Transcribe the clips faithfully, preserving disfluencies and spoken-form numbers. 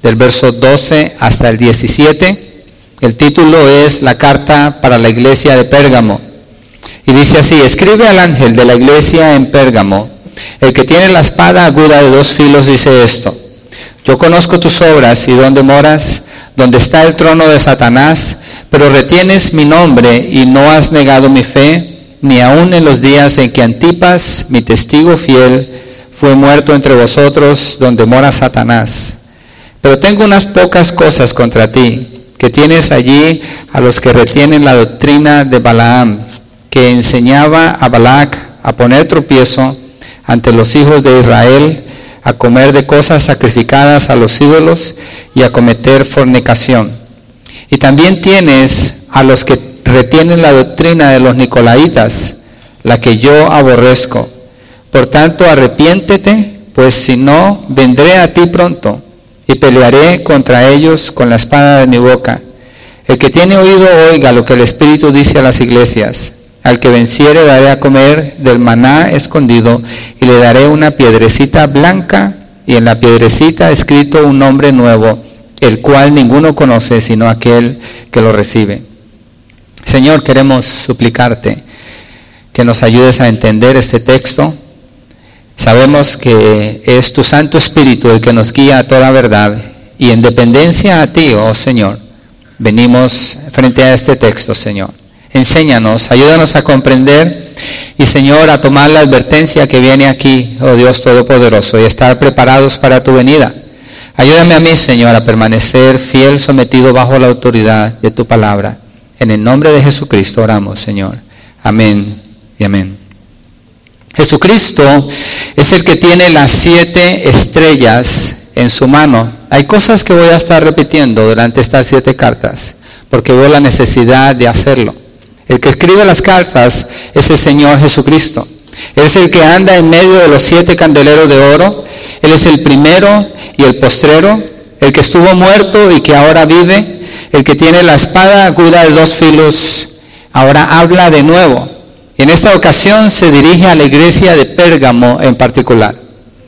del verso doce hasta el diecisiete. El título es La carta para la iglesia de Pérgamo. Y dice así: escribe al ángel de la iglesia en Pérgamo, el que tiene la espada aguda de dos filos, dice esto: yo conozco tus obras y dónde moras, donde está el trono de Satanás, pero retienes mi nombre y no has negado mi fe, ni aun en los días en que Antipas, mi testigo fiel, fue muerto entre vosotros, donde mora Satanás. Pero tengo unas pocas cosas contra ti, que tienes allí a los que retienen la doctrina de Balaam, que enseñaba a Balac a poner tropiezo ante los hijos de Israel, a comer de cosas sacrificadas a los ídolos y a cometer fornicación. Y también tienes a los que retienen la doctrina de los nicolaitas, la que yo aborrezco. Por tanto, arrepiéntete, pues si no, vendré a ti pronto y pelearé contra ellos con la espada de mi boca. El que tiene oído, oiga lo que el Espíritu dice a las iglesias. Al que venciere daré a comer del maná escondido, y le daré una piedrecita blanca, y en la piedrecita escrito un nombre nuevo, el cual ninguno conoce sino aquel que lo recibe. Señor, queremos suplicarte que nos ayudes a entender este texto. Sabemos que es tu Santo Espíritu el que nos guía a toda verdad, y en dependencia a ti, oh Señor, venimos frente a este texto, Señor. Enséñanos, ayúdanos a comprender y, Señor, a tomar la advertencia que viene aquí, oh Dios Todopoderoso, y estar preparados para tu venida. Ayúdame a mí, Señor, a permanecer fiel, sometido bajo la autoridad de tu palabra. En el nombre de Jesucristo oramos, Señor. Amén y amén. Jesucristo es el que tiene las siete estrellas en su mano. Hay cosas que voy a estar repitiendo durante estas siete cartas, porque veo la necesidad de hacerlo. El que escribe las cartas es el Señor Jesucristo. Él es el que anda en medio de los siete candeleros de oro. Él es el primero y el postrero, el que estuvo muerto y que ahora vive, el que tiene la espada aguda de dos filos, ahora habla de nuevo. En esta ocasión se dirige a la iglesia de Pérgamo en particular.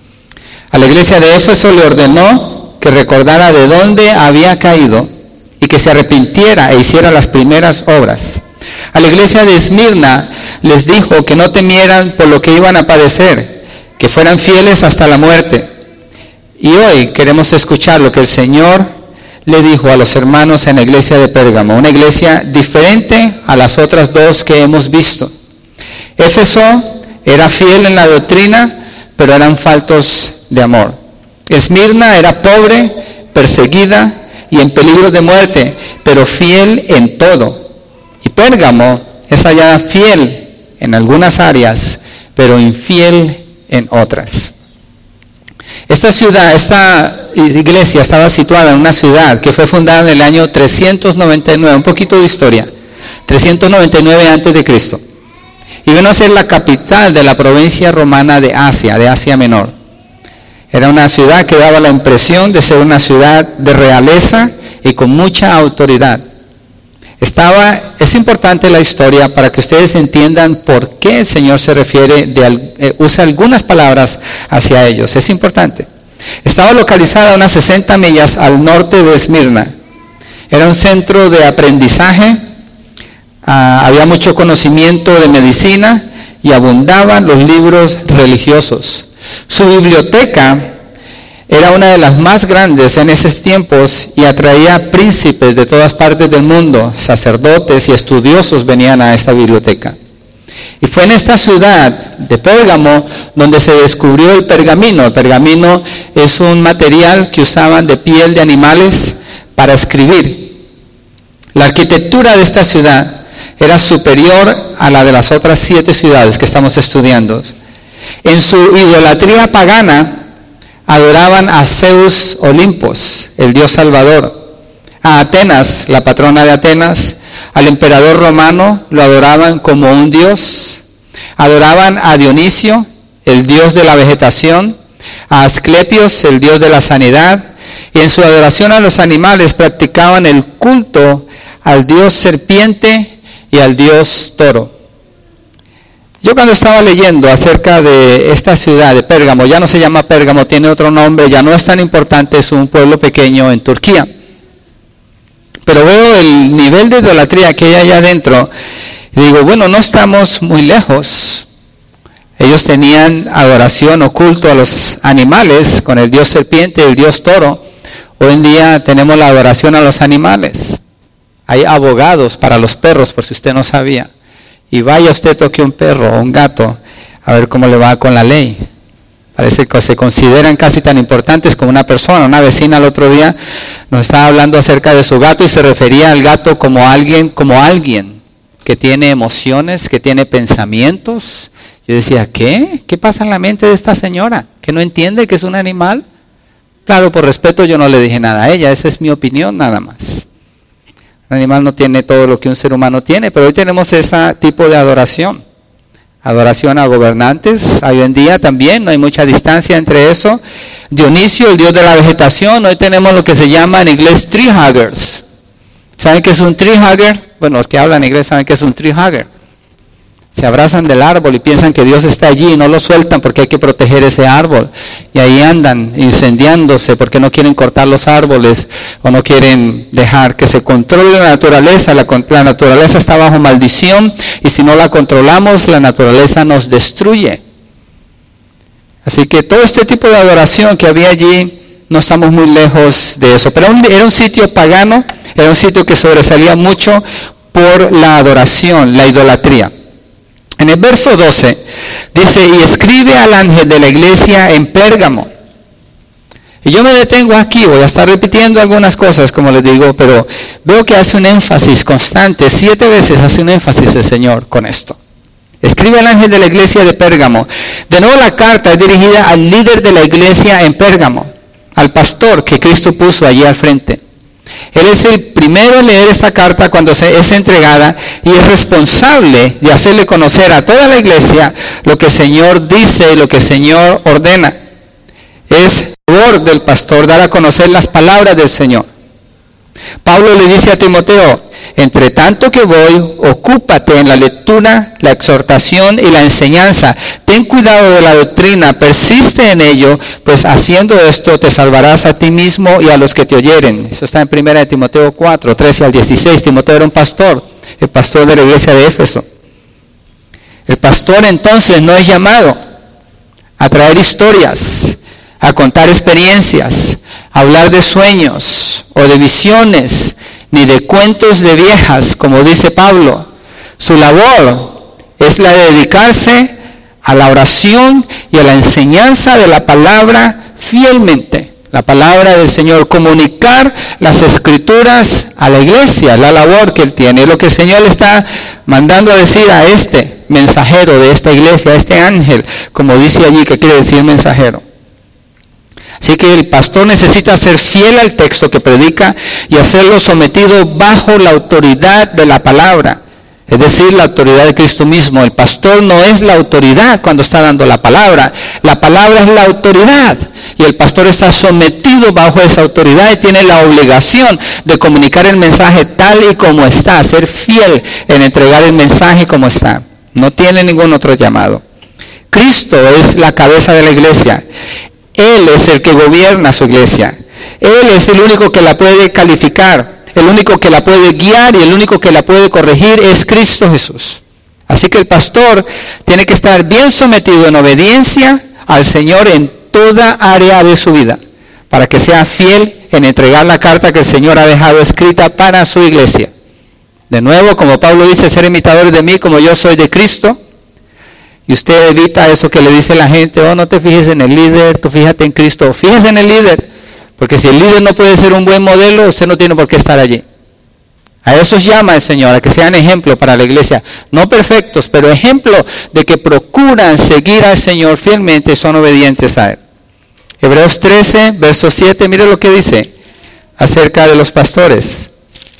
A la iglesia de Éfeso le ordenó que recordara de dónde había caído y que se arrepintiera e hiciera las primeras obras. A la iglesia de Esmirna les dijo que no temieran por lo que iban a padecer, que fueran fieles hasta la muerte. Y hoy queremos escuchar lo que el Señor le dijo a los hermanos en la iglesia de Pérgamo, una iglesia diferente a las otras dos que hemos visto. Éfeso era fiel en la doctrina, pero eran faltos de amor. Esmirna era pobre, perseguida y en peligro de muerte, pero fiel en todo. Y Pérgamo es hallada fiel en algunas áreas, pero infiel en otras. Esta ciudad, esta iglesia estaba situada en una ciudad que fue fundada en el año trescientos noventa y nueve, un poquito de historia, trescientos noventa y nueve antes de Cristo. Y vino a ser la capital de la provincia romana de Asia, de Asia Menor. Era una ciudad que daba la impresión de ser una ciudad de realeza y con mucha autoridad. Estaba, es importante la historia para que ustedes entiendan por qué el Señor se refiere, de, eh, usa algunas palabras hacia ellos. Es importante. Estaba localizada a unas sesenta millas al norte de Esmirna. Era un centro de aprendizaje, ah, había mucho conocimiento de medicina y abundaban los libros religiosos. Su biblioteca era una de las más grandes en esos tiempos y atraía príncipes de todas partes del mundo, sacerdotes y estudiosos venían a esta biblioteca. Y fue en esta ciudad de Pérgamo donde se descubrió el pergamino. El pergamino es un material que usaban de piel de animales para escribir. La arquitectura de esta ciudad era superior a la de las otras siete ciudades que estamos estudiando. En su idolatría pagana, adoraban a Zeus Olimpos, el dios salvador, a Atenas, la patrona de Atenas, al emperador romano lo adoraban como un dios, adoraban a Dionisio, el dios de la vegetación, a Asclepios, el dios de la sanidad, y en su adoración a los animales practicaban el culto al dios serpiente y al dios toro. Yo cuando estaba leyendo acerca de esta ciudad de Pérgamo, ya no se llama Pérgamo, tiene otro nombre, ya no es tan importante, es un pueblo pequeño en Turquía. Pero veo el nivel de idolatría que hay allá adentro y digo, bueno, no estamos muy lejos. Ellos tenían adoración o culto a los animales con el dios serpiente y el dios toro. Hoy en día tenemos la adoración a los animales. Hay abogados para los perros, por si usted no sabía. Y vaya usted, toque un perro o un gato, a ver cómo le va con la ley. Parece que se consideran casi tan importantes como una persona. Una vecina el otro día nos estaba hablando acerca de su gato y se refería al gato como alguien, como alguien que tiene emociones, que tiene pensamientos. Yo decía, ¿qué? ¿Qué pasa en la mente de esta señora? ¿Que no entiende que es un animal? Claro, por respeto yo no le dije nada a ella, esa es mi opinión nada más. Un animal no tiene todo lo que un ser humano tiene, pero hoy tenemos ese tipo de adoración. Adoración a gobernantes, hoy en día también, no hay mucha distancia entre eso. Dionisio, el dios de la vegetación, hoy tenemos lo que se llama en inglés tree huggers. ¿Saben qué es un tree hugger? Bueno, los que hablan inglés saben qué es un tree hugger. Se abrazan del árbol y piensan que Dios está allí y no lo sueltan porque hay que proteger ese árbol. Y ahí andan incendiándose porque no quieren cortar los árboles o no quieren dejar que se controle la naturaleza. La, la naturaleza está bajo maldición y si no la controlamos, la naturaleza nos destruye. Así que todo este tipo de adoración que había allí, no estamos muy lejos de eso. Pero era un sitio pagano, era un sitio que sobresalía mucho por la adoración, la idolatría. En el verso doce dice, y escribe al ángel de la iglesia en Pérgamo. Y yo me detengo aquí, voy a estar repitiendo algunas cosas, como les digo, pero veo que hace un énfasis constante, siete veces hace un énfasis el Señor con esto. Escribe al ángel de la iglesia de Pérgamo. De nuevo la carta es dirigida al líder de la iglesia en Pérgamo, al pastor que Cristo puso allí al frente. Él es el primero en leer esta carta cuando se es entregada y es responsable de hacerle conocer a toda la iglesia lo que el Señor dice y lo que el Señor ordena. Es labor del pastor dar a conocer las palabras del Señor. Pablo le dice a Timoteo, entre tanto que voy, ocúpate en la lectura, la exhortación y la enseñanza. Ten cuidado de la doctrina, persiste en ello, pues haciendo esto te salvarás a ti mismo y a los que te oyeren. Eso está en primera de Timoteo cuatro, trece al dieciséis. Timoteo era un pastor, el pastor de la iglesia de Éfeso. El pastor entonces no es llamado a traer historias, a contar experiencias, a hablar de sueños o de visiones, ni de cuentos de viejas, como dice Pablo. Su labor es la de dedicarse a la oración y a la enseñanza de la palabra fielmente. La palabra del Señor, comunicar las escrituras a la iglesia, la labor que él tiene. Es lo que el Señor le está mandando a decir a este mensajero de esta iglesia, a este ángel, como dice allí, que quiere decir mensajero. Así que el pastor necesita ser fiel al texto que predica y hacerlo sometido bajo la autoridad de la palabra, es decir, la autoridad de Cristo mismo. El pastor no es la autoridad cuando está dando la palabra, la palabra es la autoridad y el pastor está sometido bajo esa autoridad y tiene la obligación de comunicar el mensaje tal y como está, ser fiel en entregar el mensaje como está. No tiene ningún otro llamado. Cristo es la cabeza de la iglesia. Él es el que gobierna su iglesia. Él es el único que la puede calificar, el único que la puede guiar y el único que la puede corregir es Cristo Jesús. Así que el pastor tiene que estar bien sometido en obediencia al Señor en toda área de su vida, para que sea fiel en entregar la carta que el Señor ha dejado escrita para su iglesia. De nuevo, como Pablo dice, ser imitadores de mí como yo soy de Cristo. Y usted evita eso que le dice la gente, oh, no te fijes en el líder, tú fíjate en Cristo. Fíjese en el líder, porque si el líder no puede ser un buen modelo, usted no tiene por qué estar allí. A eso llama el Señor, a que sean ejemplo para la iglesia. No perfectos, pero ejemplo de que procuran seguir al Señor fielmente y son obedientes a Él. Hebreos trece, verso siete, mire lo que dice acerca de los pastores.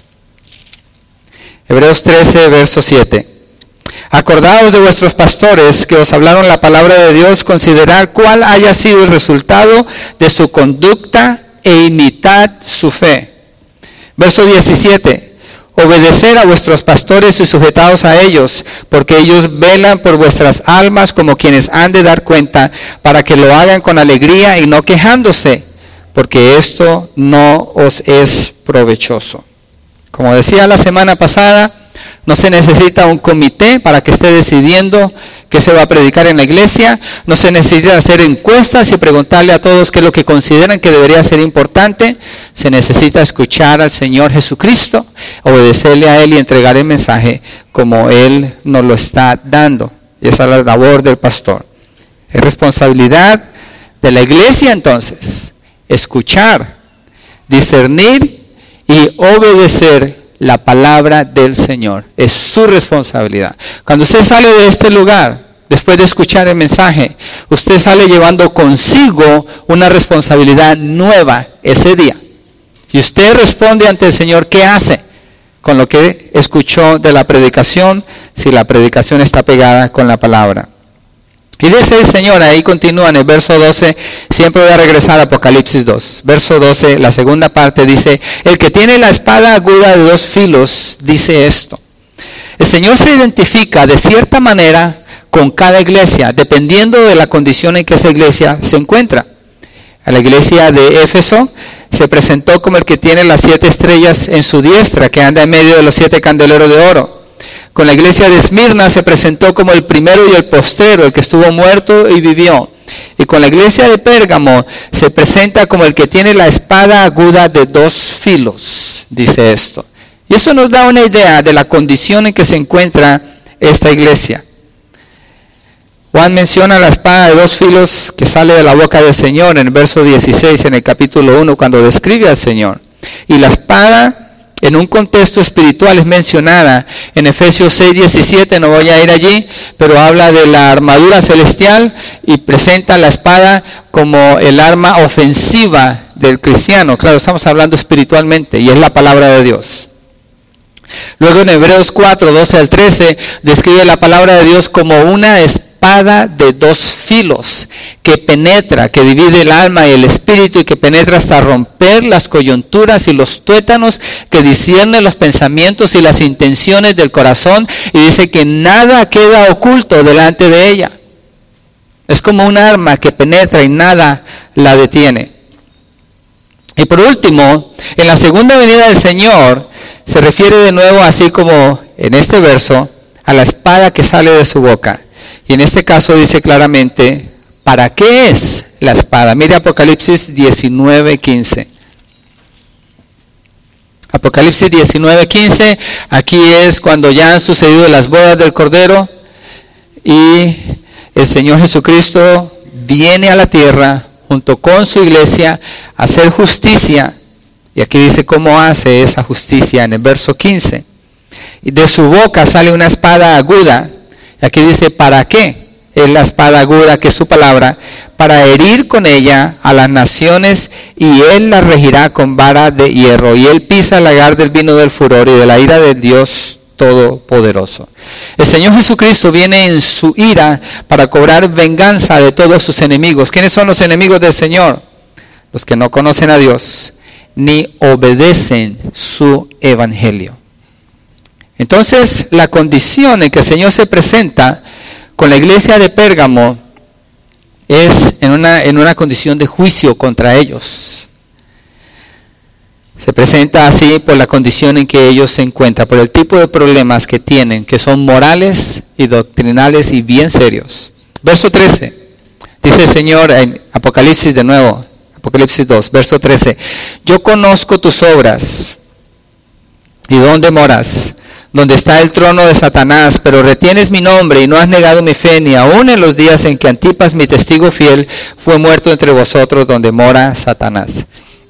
Hebreos trece, verso siete. Acordaos de vuestros pastores que os hablaron la palabra de Dios, considerad cuál haya sido el resultado de su conducta e imitad su fe. Verso diecisiete. Obedecer a vuestros pastores y sujetaos a ellos, porque ellos velan por vuestras almas como quienes han de dar cuenta, para que lo hagan con alegría y no quejándose, porque esto no os es provechoso. Como decía la semana pasada, no se necesita un comité para que esté decidiendo qué se va a predicar en la iglesia. No se necesita hacer encuestas y preguntarle a todos qué es lo que consideran que debería ser importante. Se necesita escuchar al Señor Jesucristo, obedecerle a Él y entregar el mensaje como Él nos lo está dando. Y esa es la labor del pastor. Es responsabilidad de la iglesia entonces, escuchar, discernir y obedecer la palabra del Señor. Es su responsabilidad. Cuando usted sale de este lugar, después de escuchar el mensaje, usted sale llevando consigo una responsabilidad nueva ese día. Y usted responde ante el Señor, ¿qué hace con lo que escuchó de la predicación? Si la predicación está pegada con la palabra. Y dice el Señor, ahí continúa en el verso doce, siempre voy a regresar a Apocalipsis dos. Verso doce, la segunda parte dice, el que tiene la espada aguda de dos filos, dice esto. El Señor se identifica de cierta manera con cada iglesia, dependiendo de la condición en que esa iglesia se encuentra. A la iglesia de Éfeso se presentó como el que tiene las siete estrellas en su diestra, que anda en medio de los siete candeleros de oro. Con la iglesia de Esmirna se presentó como el primero y el postrero, el que estuvo muerto y vivió. Y con la iglesia de Pérgamo se presenta como el que tiene la espada aguda de dos filos, dice esto. Y eso nos da una idea de la condición en que se encuentra esta iglesia. Juan menciona la espada de dos filos que sale de la boca del Señor en el verso dieciséis, en el capítulo uno, cuando describe al Señor. Y la espada, en un contexto espiritual, es mencionada en Efesios seis diecisiete, no voy a ir allí, pero habla de la armadura celestial y presenta la espada como el arma ofensiva del cristiano. Claro, estamos hablando espiritualmente y es la palabra de Dios. Luego en Hebreos cuatro, doce al trece, describe la palabra de Dios como una espada de dos filos, que penetra, que divide el alma y el espíritu y que penetra hasta romper las coyunturas y los tuétanos, que discierne los pensamientos y las intenciones del corazón, y dice que nada queda oculto delante de ella. Es como un arma que penetra y nada la detiene. Y por último, en la segunda venida del Señor, se refiere de nuevo, así como en este verso, a la espada que sale de su boca. Y en este caso dice claramente, ¿para qué es la espada? Mire Apocalipsis diecinueve quince. Apocalipsis diecinueve quince, aquí es cuando ya han sucedido las bodas del Cordero y el Señor Jesucristo viene a la tierra junto con su iglesia a hacer justicia. Y aquí dice cómo hace esa justicia en el verso quince. Y de su boca sale una espada aguda. Y aquí dice, ¿para qué es la espada aguda, que es su palabra? Para herir con ella a las naciones, y él las regirá con vara de hierro. Y él pisa el lagar del vino del furor y de la ira de Dios Todopoderoso. El Señor Jesucristo viene en su ira para cobrar venganza de todos sus enemigos. ¿Quiénes son los enemigos del Señor? Los que no conocen a Dios, ni obedecen su evangelio. Entonces, la condición en que el Señor se presenta con la iglesia de Pérgamo es en una, en una condición de juicio contra ellos. Se presenta así por la condición en que ellos se encuentran, por el tipo de problemas que tienen, que son morales y doctrinales y bien serios. Verso trece, dice el Señor en Apocalipsis de nuevo, Apocalipsis dos, verso trece, yo conozco tus obras y dónde moras, donde está el trono de Satanás, pero retienes mi nombre y no has negado mi fe, ni aun en los días en que Antipas, mi testigo fiel, fue muerto entre vosotros, donde mora Satanás.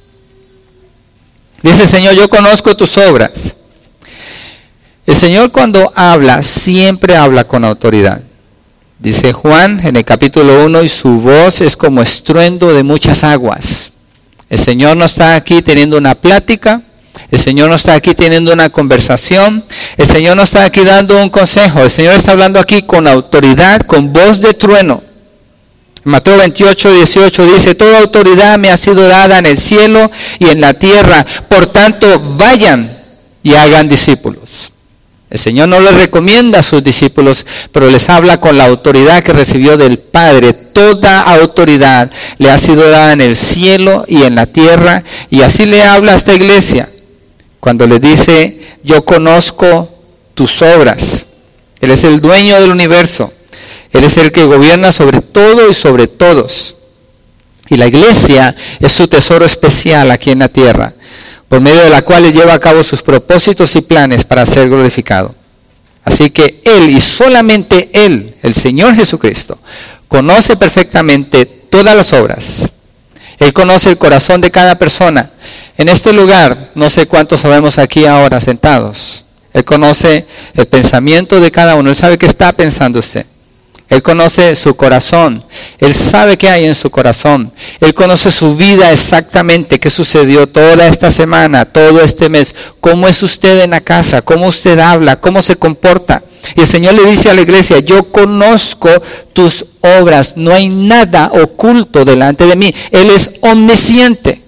Dice el Señor, yo conozco tus obras. El Señor, cuando habla, siempre habla con autoridad. Dice Juan en el capítulo uno, y su voz es como estruendo de muchas aguas. El Señor no está aquí teniendo una plática. El Señor no está aquí teniendo una conversación. El Señor no está aquí dando un consejo. El Señor está hablando aquí con autoridad, con voz de trueno. Mateo veintiocho, dieciocho dice, toda autoridad me ha sido dada en el cielo y en la tierra. Por tanto, vayan y hagan discípulos. El Señor no les recomienda a sus discípulos, pero les habla con la autoridad que recibió del Padre. Toda autoridad le ha sido dada en el cielo y en la tierra, y así le habla a esta iglesia cuando le dice: yo conozco tus obras. Él es el dueño del universo. Él es el que gobierna sobre todo y sobre todos. Y la iglesia es su tesoro especial aquí en la tierra, por medio de la cual Él lleva a cabo sus propósitos y planes para ser glorificado. Así que Él, y solamente Él, el Señor Jesucristo, conoce perfectamente todas las obras. Él conoce el corazón de cada persona. En este lugar, no sé cuántos sabemos aquí ahora sentados. Él conoce el pensamiento de cada uno. Él sabe qué está pensando usted. Él conoce su corazón. Él sabe qué hay en su corazón. Él conoce su vida exactamente, qué sucedió toda esta semana, todo este mes. Cómo es usted en la casa, cómo usted habla, cómo se comporta. Y el Señor le dice a la iglesia: yo conozco tus obras. No hay nada oculto delante de mí. Él es omnisciente.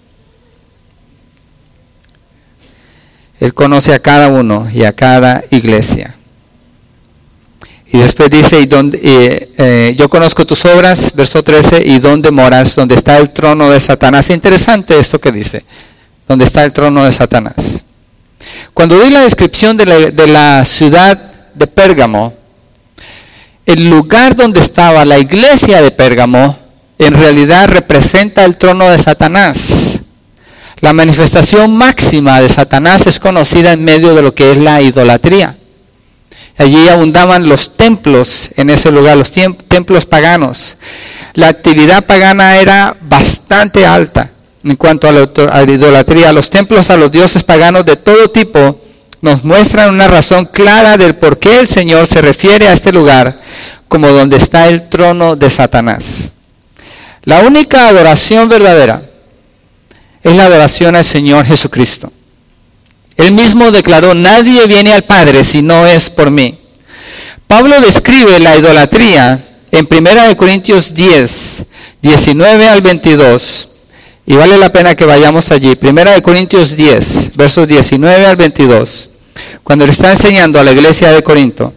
Él conoce a cada uno y a cada iglesia. Y después dice: y donde, eh, eh, yo conozco tus obras, verso trece, y dónde moras, donde está el trono de Satanás. Interesante esto que dice, donde está el trono de Satanás. Cuando doy la descripción de la, de la ciudad de Pérgamo, el lugar donde estaba la iglesia de Pérgamo, en realidad representa el trono de Satanás. La manifestación máxima de Satanás es conocida en medio de lo que es la idolatría. Allí abundaban los templos en ese lugar, los templos paganos. La actividad pagana era bastante alta en cuanto a la, a la idolatría. Los templos a los dioses paganos de todo tipo nos muestran una razón clara del por qué el Señor se refiere a este lugar como donde está el trono de Satanás. La única adoración verdadera es la adoración al Señor Jesucristo. Él mismo declaró: nadie viene al Padre si no es por mí. Pablo describe la idolatría en primera de Corintios diez, diecinueve al veintidós. Y vale la pena que vayamos allí. primera de Corintios diez, versos diecinueve al veintidós. Cuando le está enseñando a la iglesia de Corinto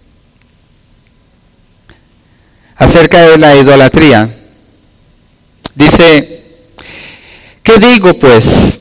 acerca de la idolatría, dice: ¿qué digo pues?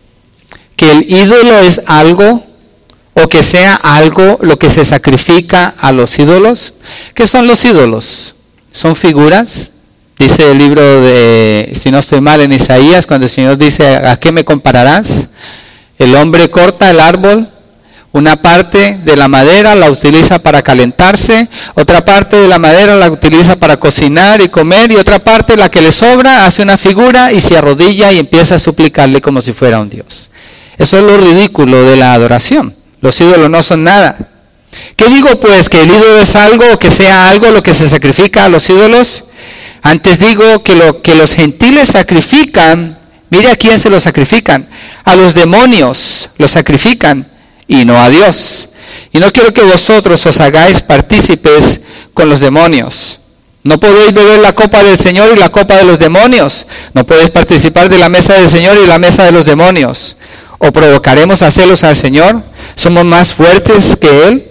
¿Que el ídolo es algo, o que sea algo lo que se sacrifica a los ídolos? ¿Qué son los ídolos? Son figuras. Dice el libro de, si no estoy mal, en Isaías, cuando el Señor dice: ¿a qué me compararás? El hombre corta el árbol, una parte de la madera la utiliza para calentarse, otra parte de la madera la utiliza para cocinar y comer, y otra parte, la que le sobra, hace una figura y se arrodilla y empieza a suplicarle como si fuera un Dios. Eso es lo ridículo de la adoración. Los ídolos no son nada. ¿Qué digo pues? ¿Que el ídolo es algo, o que sea algo lo que se sacrifica a los ídolos? Antes digo que lo que los gentiles sacrifican, mire a quién se lo sacrifican. A los demonios los sacrifican y no a Dios. Y no quiero que vosotros os hagáis partícipes con los demonios. No podéis beber la copa del Señor y la copa de los demonios. No podéis participar de la mesa del Señor y la mesa de los demonios. ¿O provocaremos a celos al Señor? ¿Somos más fuertes que Él?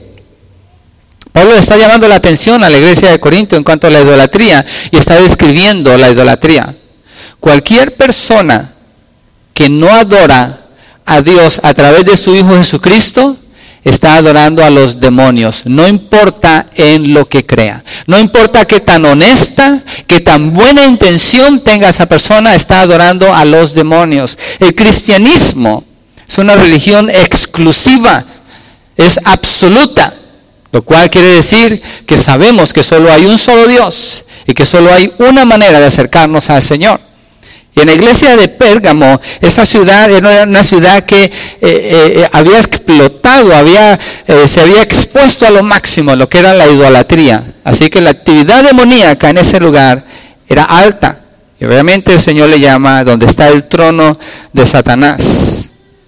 Pablo está llamando la atención a la iglesia de Corinto en cuanto a la idolatría, y está describiendo la idolatría. Cualquier persona que no adora a Dios a través de su Hijo Jesucristo está adorando a los demonios. No importa en lo que crea. No importa qué tan honesta, qué tan buena intención tenga esa persona, está adorando a los demonios. El cristianismo es una religión exclusiva, es absoluta, lo cual quiere decir que sabemos que solo hay un solo Dios y que solo hay una manera de acercarnos al Señor. Y en la iglesia de Pérgamo, esa ciudad era una ciudad que eh, eh, había explotado, había, eh, se había expuesto a lo máximo, lo que era la idolatría. Así que la actividad demoníaca en ese lugar era alta. Y obviamente el Señor le llama donde está el trono de Satanás.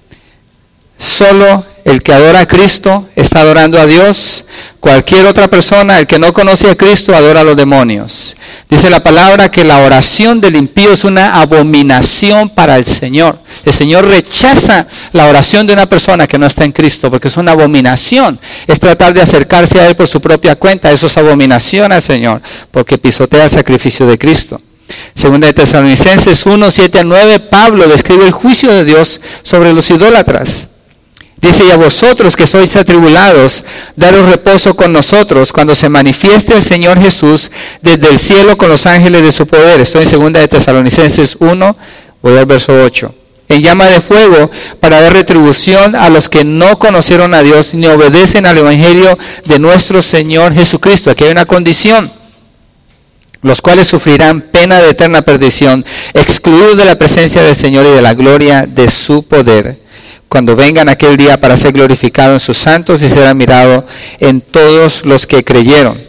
Solo el que adora a Cristo está adorando a Dios. Cualquier otra persona, el que no conoce a Cristo, adora a los demonios. Dice la palabra que la oración del impío es una abominación para el Señor. El Señor rechaza la oración de una persona que no está en Cristo, porque es una abominación. Es tratar de acercarse a Él por su propia cuenta. Eso es abominación al Señor, porque pisotea el sacrificio de Cristo. Segunda de Tesalonicenses uno, siete a nueve, Pablo describe el juicio de Dios sobre los idólatras. Dice, y a vosotros que sois atribulados, daros reposo con nosotros cuando se manifieste el Señor Jesús desde el cielo con los ángeles de su poder. Estoy en segunda de Tesalonicenses uno, voy al verso ocho. En llama de fuego para dar retribución a los que no conocieron a Dios ni obedecen al evangelio de nuestro Señor Jesucristo. Aquí hay una condición. Los cuales sufrirán pena de eterna perdición, excluidos de la presencia del Señor y de la gloria de su poder, cuando vengan aquel día para ser glorificado en sus santos y ser admirado en todos los que creyeron.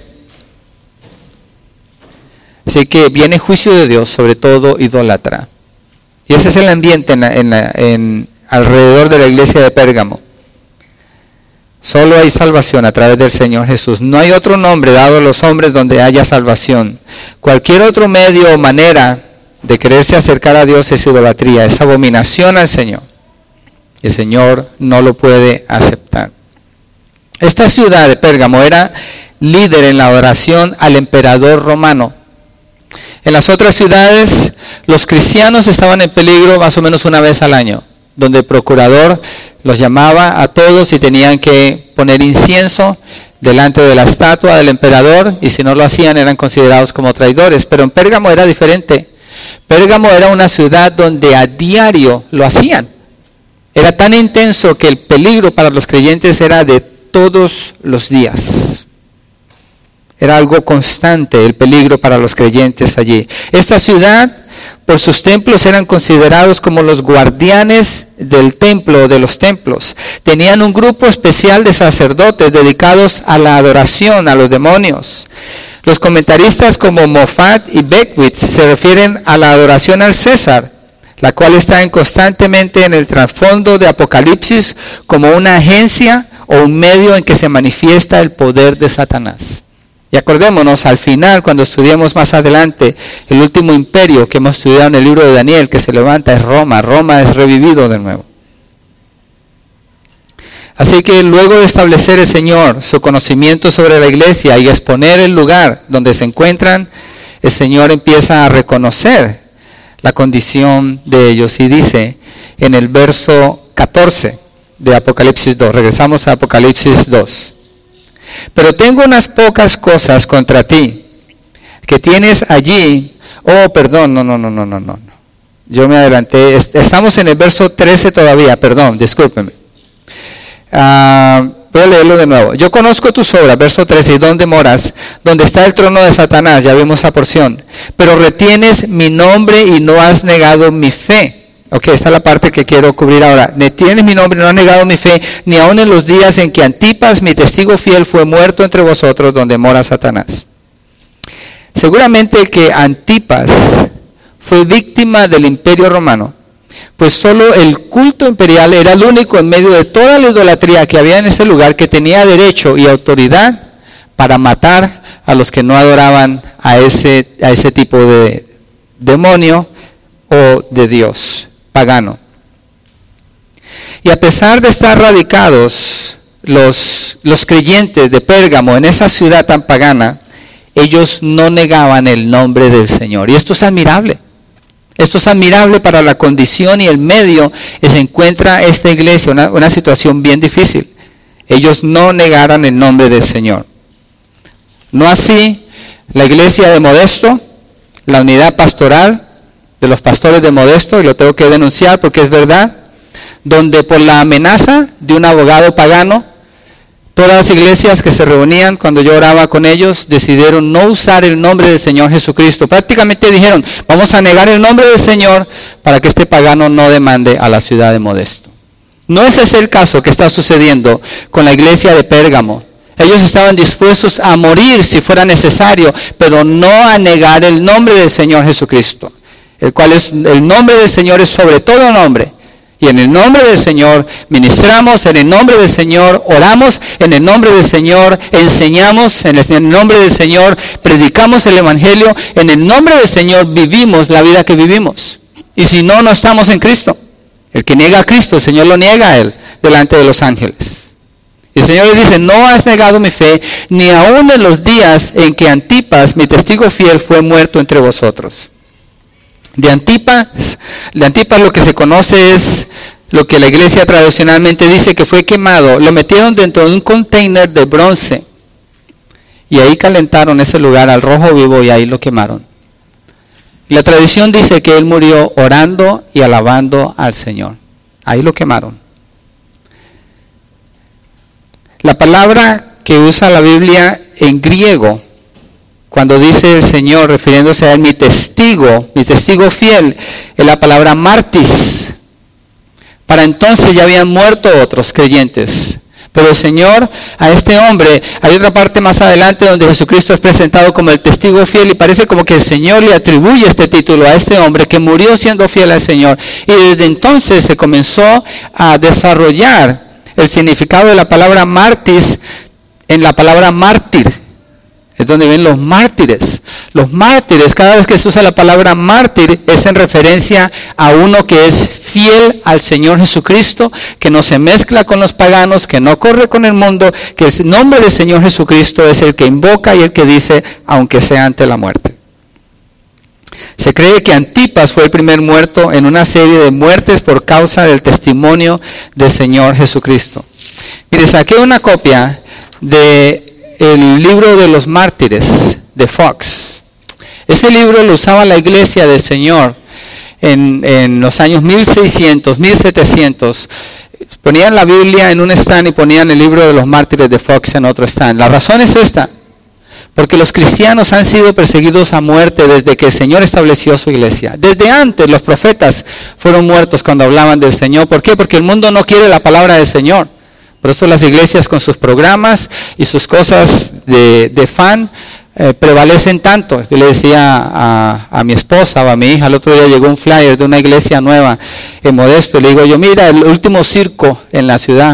Así que viene juicio de Dios sobre todo idólatra. Y ese es el ambiente en, la, en, la, en alrededor de la iglesia de Pérgamo. Solo hay salvación a través del Señor Jesús. No hay otro nombre dado a los hombres donde haya salvación. Cualquier otro medio o manera de quererse acercar a Dios es idolatría, es abominación al Señor. El Señor no lo puede aceptar. Esta ciudad de Pérgamo era líder en la adoración al emperador romano. En las otras ciudades, los cristianos estaban en peligro más o menos una vez al año, donde el procurador los llamaba a todos y tenían que poner incienso delante de la estatua del emperador, y si no lo hacían eran considerados como traidores. Pero en Pérgamo era diferente. Pérgamo era una ciudad donde a diario lo hacían. Era tan intenso que el peligro para los creyentes era de todos los días. Era algo constante el peligro para los creyentes allí. Esta ciudad, por sus templos, eran considerados como los guardianes del templo, de los templos. Tenían un grupo especial de sacerdotes dedicados a la adoración a los demonios. Los comentaristas como Moffat y Beckwith se refieren a la adoración al César, la cual está en constantemente en el trasfondo de Apocalipsis como una agencia o un medio en que se manifiesta el poder de Satanás. Y acordémonos, al final, cuando estudiemos más adelante, el último imperio que hemos estudiado en el libro de Daniel, que se levanta, es Roma. Roma es revivido de nuevo. Así que luego de establecer el Señor su conocimiento sobre la iglesia y exponer el lugar donde se encuentran, el Señor empieza a reconocer la condición de ellos. Y dice en el verso catorce de Apocalipsis dos, regresamos a Apocalipsis dos. Pero tengo unas pocas cosas contra ti, que tienes allí. Oh, perdón, no, no, no, no, no, no. Yo me adelanté. Estamos en el verso trece todavía, perdón, discúlpeme. Uh, voy a leerlo de nuevo. Yo conozco tus obras, verso trece, y dónde moras, donde está el trono de Satanás, ya vimos esa porción. Pero retienes mi nombre y no has negado mi fe. Ok, esta es la parte que quiero cubrir ahora. Tienes mi nombre, no has negado mi fe, ni aun en los días en que Antipas, mi testigo fiel, fue muerto entre vosotros, donde mora Satanás. Seguramente que Antipas fue víctima del imperio romano, pues solo el culto imperial era el único en medio de toda la idolatría que había en ese lugar que tenía derecho y autoridad para matar a los que no adoraban a ese, a ese tipo de demonio o de Dios pagano. Y a pesar de estar radicados los, los creyentes de Pérgamo en esa ciudad tan pagana, ellos no negaban el nombre del Señor. Y esto es admirable. Esto es admirable para la condición y el medio que se encuentra esta iglesia, una, una situación bien difícil. Ellos no negaron el nombre del Señor. No así la iglesia de Modesto, la unidad pastoral de los pastores de Modesto, y lo tengo que denunciar porque es verdad, donde por la amenaza de un abogado pagano, todas las iglesias que se reunían cuando yo oraba con ellos decidieron no usar el nombre del Señor Jesucristo. Prácticamente dijeron, vamos a negar el nombre del Señor para que este pagano no demande a la ciudad de Modesto. No ese es el caso que está sucediendo con la iglesia de Pérgamo. Ellos estaban dispuestos a morir si fuera necesario, pero no a negar el nombre del Señor Jesucristo, el cual es, el nombre del Señor es sobre todo nombre. Y en el nombre del Señor ministramos, en el nombre del Señor oramos, en el nombre del Señor enseñamos, en el nombre del Señor predicamos el Evangelio, en el nombre del Señor vivimos la vida que vivimos. Y si no, no estamos en Cristo. El que niega a Cristo, el Señor lo niega a él delante de los ángeles. Y el Señor le dice, no has negado mi fe, ni aun en los días en que Antipas, mi testigo fiel, fue muerto entre vosotros. De Antipas, de Antipas lo que se conoce es lo que la iglesia tradicionalmente dice que fue quemado. Lo metieron dentro de un container de bronce. Y ahí calentaron ese lugar al rojo vivo y ahí lo quemaron. La tradición dice que él murió orando y alabando al Señor. Ahí lo quemaron. La palabra que usa la Biblia en griego, cuando dice el Señor, refiriéndose a él, mi testigo, mi testigo fiel, es la palabra martis. Para entonces ya habían muerto otros creyentes. Pero el Señor, a este hombre, hay otra parte más adelante donde Jesucristo es presentado como el testigo fiel y parece como que el Señor le atribuye este título a este hombre que murió siendo fiel al Señor. Y desde entonces se comenzó a desarrollar el significado de la palabra martis en la palabra mártir. Es donde ven los mártires. Los mártires, cada vez que se usa la palabra mártir, es en referencia a uno que es fiel al Señor Jesucristo, que no se mezcla con los paganos, que no corre con el mundo, que el nombre del Señor Jesucristo es el que invoca y el que dice, aunque sea ante la muerte. Se cree que Antipas fue el primer muerto en una serie de muertes por causa del testimonio del Señor Jesucristo. Mire, saqué una copia de el libro de los mártires de Fox. Ese libro lo usaba la iglesia del Señor en, en los años mil seiscientos, mil setecientos. Ponían la Biblia en un stand y ponían el libro de los mártires de Fox en otro stand. La razón es esta, porque los cristianos han sido perseguidos a muerte desde que el Señor estableció su iglesia. Desde antes los profetas fueron muertos cuando hablaban del Señor. ¿Por qué? Porque el mundo no quiere la palabra del Señor. Por eso las iglesias con sus programas y sus cosas de, de fan eh, prevalecen tanto. Yo le decía a, a mi esposa o a mi hija, el otro día llegó un flyer de una iglesia nueva en Modesto. Y le digo yo, mira, el último circo en la ciudad.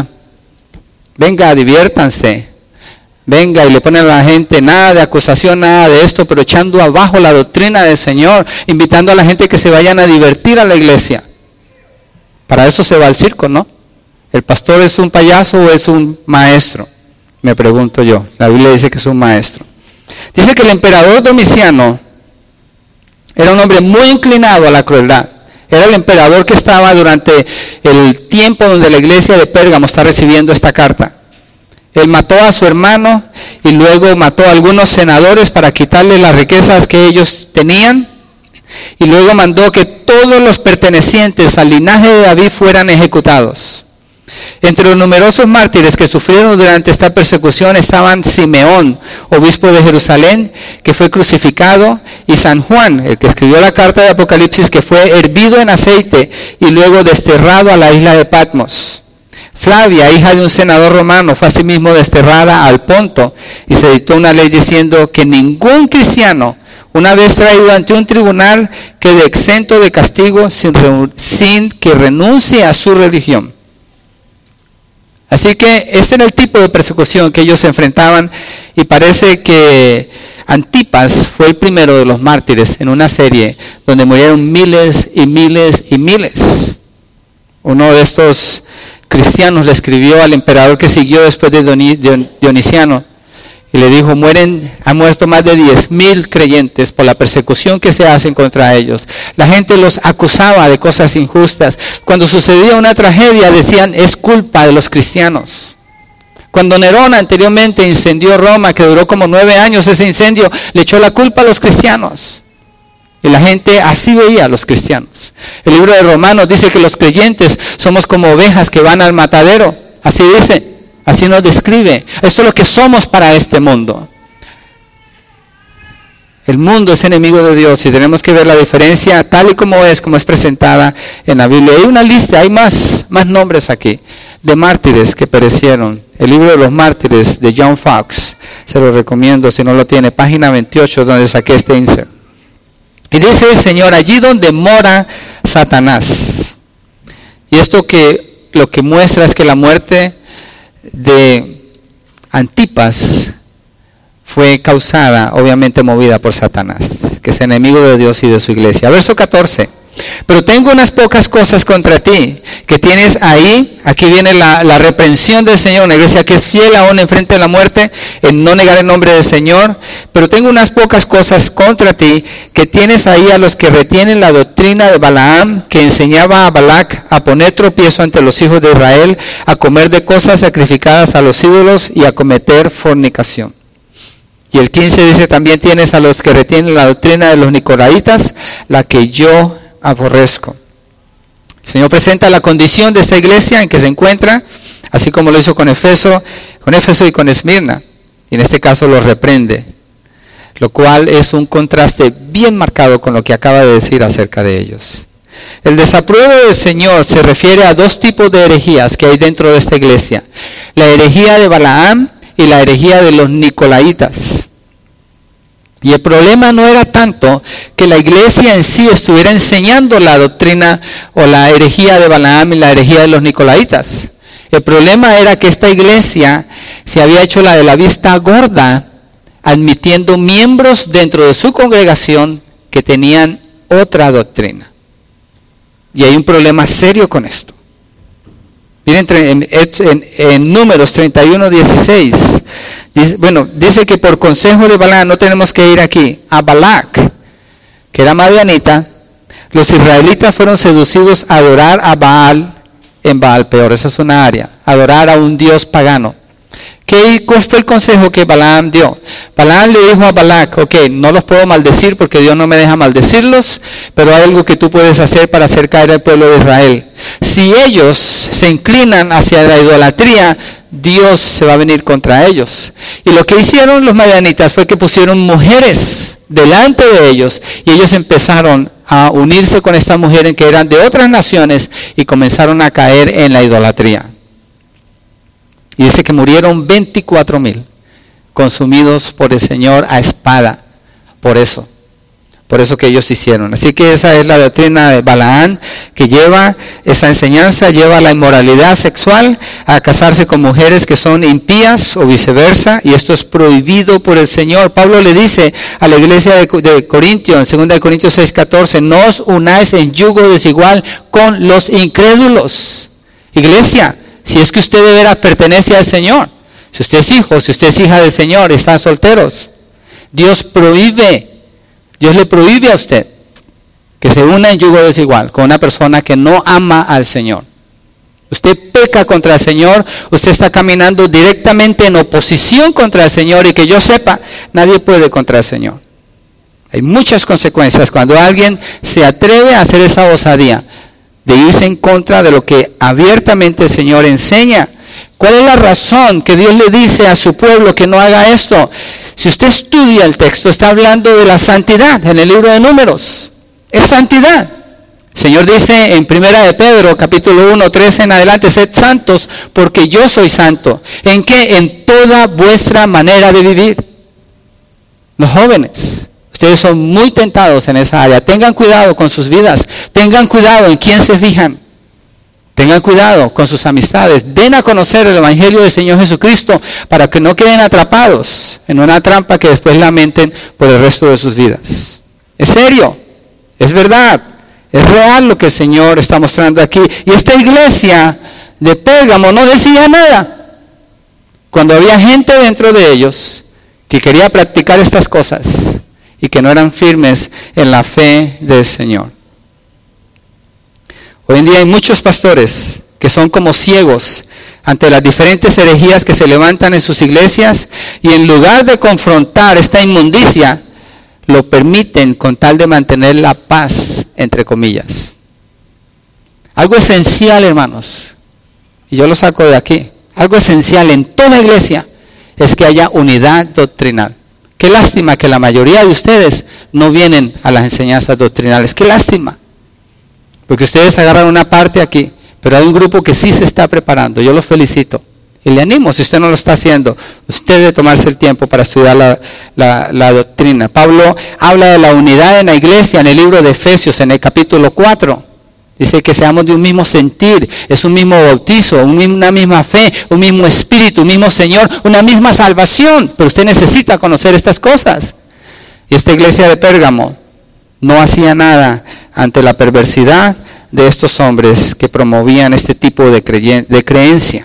Venga, diviértanse. Venga, y le ponen a la gente nada de acusación, nada de esto, pero echando abajo la doctrina del Señor, invitando a la gente que se vayan a divertir a la iglesia. Para eso se va al circo, ¿no? ¿El pastor es un payaso o es un maestro? Me pregunto yo. La Biblia dice que es un maestro. Dice que el emperador Domiciano era un hombre muy inclinado a la crueldad. Era el emperador que estaba durante el tiempo donde la iglesia de Pérgamo está recibiendo esta carta. Él mató a su hermano y luego mató a algunos senadores para quitarle las riquezas que ellos tenían. Y luego mandó que todos los pertenecientes al linaje de David fueran ejecutados. Entre los numerosos mártires que sufrieron durante esta persecución estaban Simeón, obispo de Jerusalén, que fue crucificado, y San Juan, el que escribió la carta de Apocalipsis, que fue hervido en aceite y luego desterrado a la isla de Patmos. Flavia, hija de un senador romano, fue asimismo desterrada al Ponto y se dictó una ley diciendo que ningún cristiano, una vez traído ante un tribunal, quede exento de castigo sin, sin que renuncie a su religión. Así que este era el tipo de persecución que ellos se enfrentaban y parece que Antipas fue el primero de los mártires en una serie donde murieron miles y miles y miles. Uno de estos cristianos le escribió al emperador que siguió después de Dionisiano y le dijo, mueren, han muerto más de diez mil creyentes por la persecución que se hacen contra ellos. La gente los acusaba de cosas injustas. Cuando sucedía una tragedia decían, es culpa de los cristianos. Cuando Nerón anteriormente incendió Roma, que duró como nueve años ese incendio, le echó la culpa a los cristianos. Y la gente así veía a los cristianos. El libro de Romanos dice que los creyentes somos como ovejas que van al matadero. Así dice. Así nos describe. Eso es lo que somos para este mundo. El mundo es enemigo de Dios y tenemos que ver la diferencia tal y como es, como es presentada en la Biblia. Hay una lista, hay más, más nombres aquí de mártires que perecieron. El libro de los mártires de John Fox, se lo recomiendo si no lo tiene, página veintiocho, donde saqué este insert. Y dice el Señor, allí donde mora Satanás. Y esto que lo que muestra es que la muerte de Antipas fue causada, obviamente movida por Satanás, que es enemigo de Dios y de su iglesia. Verso catorce. Pero tengo unas pocas cosas contra ti, que tienes ahí, aquí viene la, la reprensión del Señor, una iglesia que es fiel aún en frente de la muerte, en no negar el nombre del Señor, pero tengo unas pocas cosas contra ti, que tienes ahí a los que retienen la doctrina de Balaam, que enseñaba a Balac a poner tropiezo ante los hijos de Israel, a comer de cosas sacrificadas a los ídolos y a cometer fornicación. Y el quince dice, también tienes a los que retienen la doctrina de los nicolaitas, la que yo aborrezco. El Señor presenta la condición de esta iglesia en que se encuentra, así como lo hizo con Éfeso, con Éfeso y con Esmirna, y en este caso los reprende, lo cual es un contraste bien marcado con lo que acaba de decir acerca de ellos. El desapruebo del Señor se refiere a dos tipos de herejías que hay dentro de esta iglesia, la herejía de Balaam y la herejía de los nicolaitas. Y el problema no era tanto que la iglesia en sí estuviera enseñando la doctrina o la herejía de Balaam y la herejía de los nicolaitas. El problema era que esta iglesia se había hecho la de la vista gorda, admitiendo miembros dentro de su congregación que tenían otra doctrina. Y hay un problema serio con esto. Miren en, en, en Números treinta y uno, dieciséis. Dice, bueno, dice que por consejo de Balaam, no tenemos que ir aquí, a Balac, que era madianita, los israelitas fueron seducidos a adorar a Baal en Baal Peor. Esa es una área, adorar a un dios pagano. ¿Qué, ¿Cuál fue el consejo que Balaam dio? Balaam le dijo a Balac, ok, no los puedo maldecir porque Dios no me deja maldecirlos, pero hay algo que tú puedes hacer para hacer caer al pueblo de Israel. Si ellos se inclinan hacia la idolatría, Dios se va a venir contra ellos. Y lo que hicieron los madianitas fue que pusieron mujeres delante de ellos y ellos empezaron a unirse con estas mujeres que eran de otras naciones y comenzaron a caer en la idolatría. Y dice que murieron veinticuatro mil consumidos por el Señor a espada. Por eso. Por eso que ellos hicieron. Así que esa es la doctrina de Balaam, que lleva, esa enseñanza lleva a la inmoralidad sexual, a casarse con mujeres que son impías o viceversa. Y esto es prohibido por el Señor. Pablo le dice a la iglesia de, de Corintio, en segunda de Corintios seis, catorce, no os unáis en yugo desigual con los incrédulos. Iglesia, si es que usted de veras pertenece al Señor, si usted es hijo, si usted es hija del Señor, están solteros, Dios prohíbe, Dios le prohíbe a usted que se una en yugo desigual con una persona que no ama al Señor. Usted peca contra el Señor, usted está caminando directamente en oposición contra el Señor, y que yo sepa, nadie puede contra el Señor. Hay muchas consecuencias cuando alguien se atreve a hacer esa osadía de irse en contra de lo que abiertamente el Señor enseña. ¿Cuál es la razón que Dios le dice a su pueblo que no haga esto? Si usted estudia el texto, está hablando de la santidad en el libro de Números. Es santidad. El Señor dice en primera de Pedro, capítulo uno, trece en adelante, sed santos porque yo soy santo. ¿En qué? En toda vuestra manera de vivir. Los jóvenes, ustedes son muy tentados en esa área. Tengan cuidado con sus vidas. Tengan cuidado en quién se fijan. Tengan cuidado con sus amistades. Den a conocer el Evangelio del Señor Jesucristo para que no queden atrapados en una trampa que después lamenten por el resto de sus vidas. Es serio. Es verdad. Es real lo que el Señor está mostrando aquí. Y esta iglesia de Pérgamo no decía nada cuando había gente dentro de ellos que quería practicar estas cosas y que no eran firmes en la fe del Señor. Hoy en día hay muchos pastores que son como ciegos ante las diferentes herejías que se levantan en sus iglesias, y en lugar de confrontar esta inmundicia, lo permiten con tal de mantener la paz, entre comillas. Algo esencial, hermanos, y yo lo saco de aquí, algo esencial en toda iglesia es que haya unidad doctrinal. Qué lástima que la mayoría de ustedes no vienen a las enseñanzas doctrinales. Qué lástima. Porque ustedes agarran una parte aquí, pero hay un grupo que sí se está preparando. Yo los felicito. Y le animo, si usted no lo está haciendo, usted debe tomarse el tiempo para estudiar la, la, la doctrina. Pablo habla de la unidad en la iglesia en el libro de Efesios, en el capítulo cuatro. Dice que seamos de un mismo sentir, es un mismo bautizo, una misma fe, un mismo espíritu, un mismo Señor, una misma salvación. Pero usted necesita conocer estas cosas. Y esta iglesia de Pérgamo no hacía nada ante la perversidad de estos hombres que promovían este tipo de, creen- de creencia.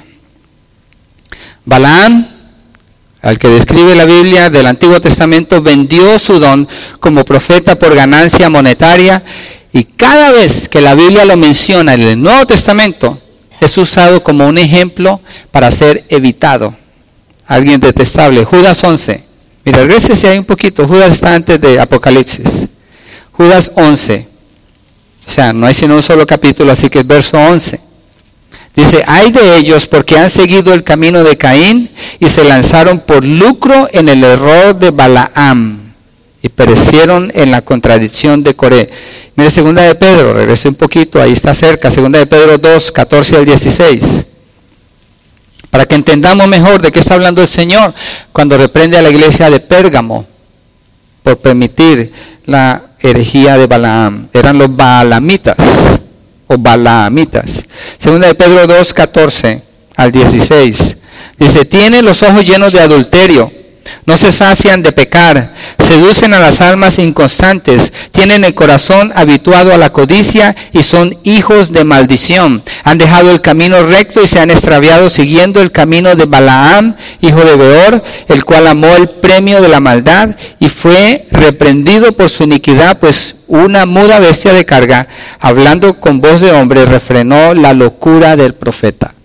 Balaam, al que describe la Biblia del Antiguo Testamento, vendió su don como profeta por ganancia monetaria, y cada vez que la Biblia lo menciona en el Nuevo Testamento, es usado como un ejemplo para ser evitado. Alguien detestable. Judas once. Mira, regrese ahí un poquito. Judas está antes de Apocalipsis. Judas once. O sea, no hay sino un solo capítulo, así que es verso once. Dice, ay de ellos porque han seguido el camino de Caín y se lanzaron por lucro en el error de Balaam y perecieron en la contradicción de Coré. Mire, segunda de Pedro, regrese un poquito, ahí está cerca, segunda de Pedro dos, catorce al dieciséis. Para que entendamos mejor de qué está hablando el Señor cuando reprende a la iglesia de Pérgamo por permitir la herejía de Balaam. Eran los baalamitas o balaamitas. Segunda de Pedro dos, catorce al dieciséis. Dice, tienen los ojos llenos de adulterio, no se sacian de pecar, seducen a las almas inconstantes, tienen el corazón habituado a la codicia y son hijos de maldición. Han dejado el camino recto y se han extraviado siguiendo el camino de Balaam, hijo de Beor, el cual amó el premio de la maldad y fue reprendido por su iniquidad, pues una muda bestia de carga, hablando con voz de hombre, refrenó la locura del profeta.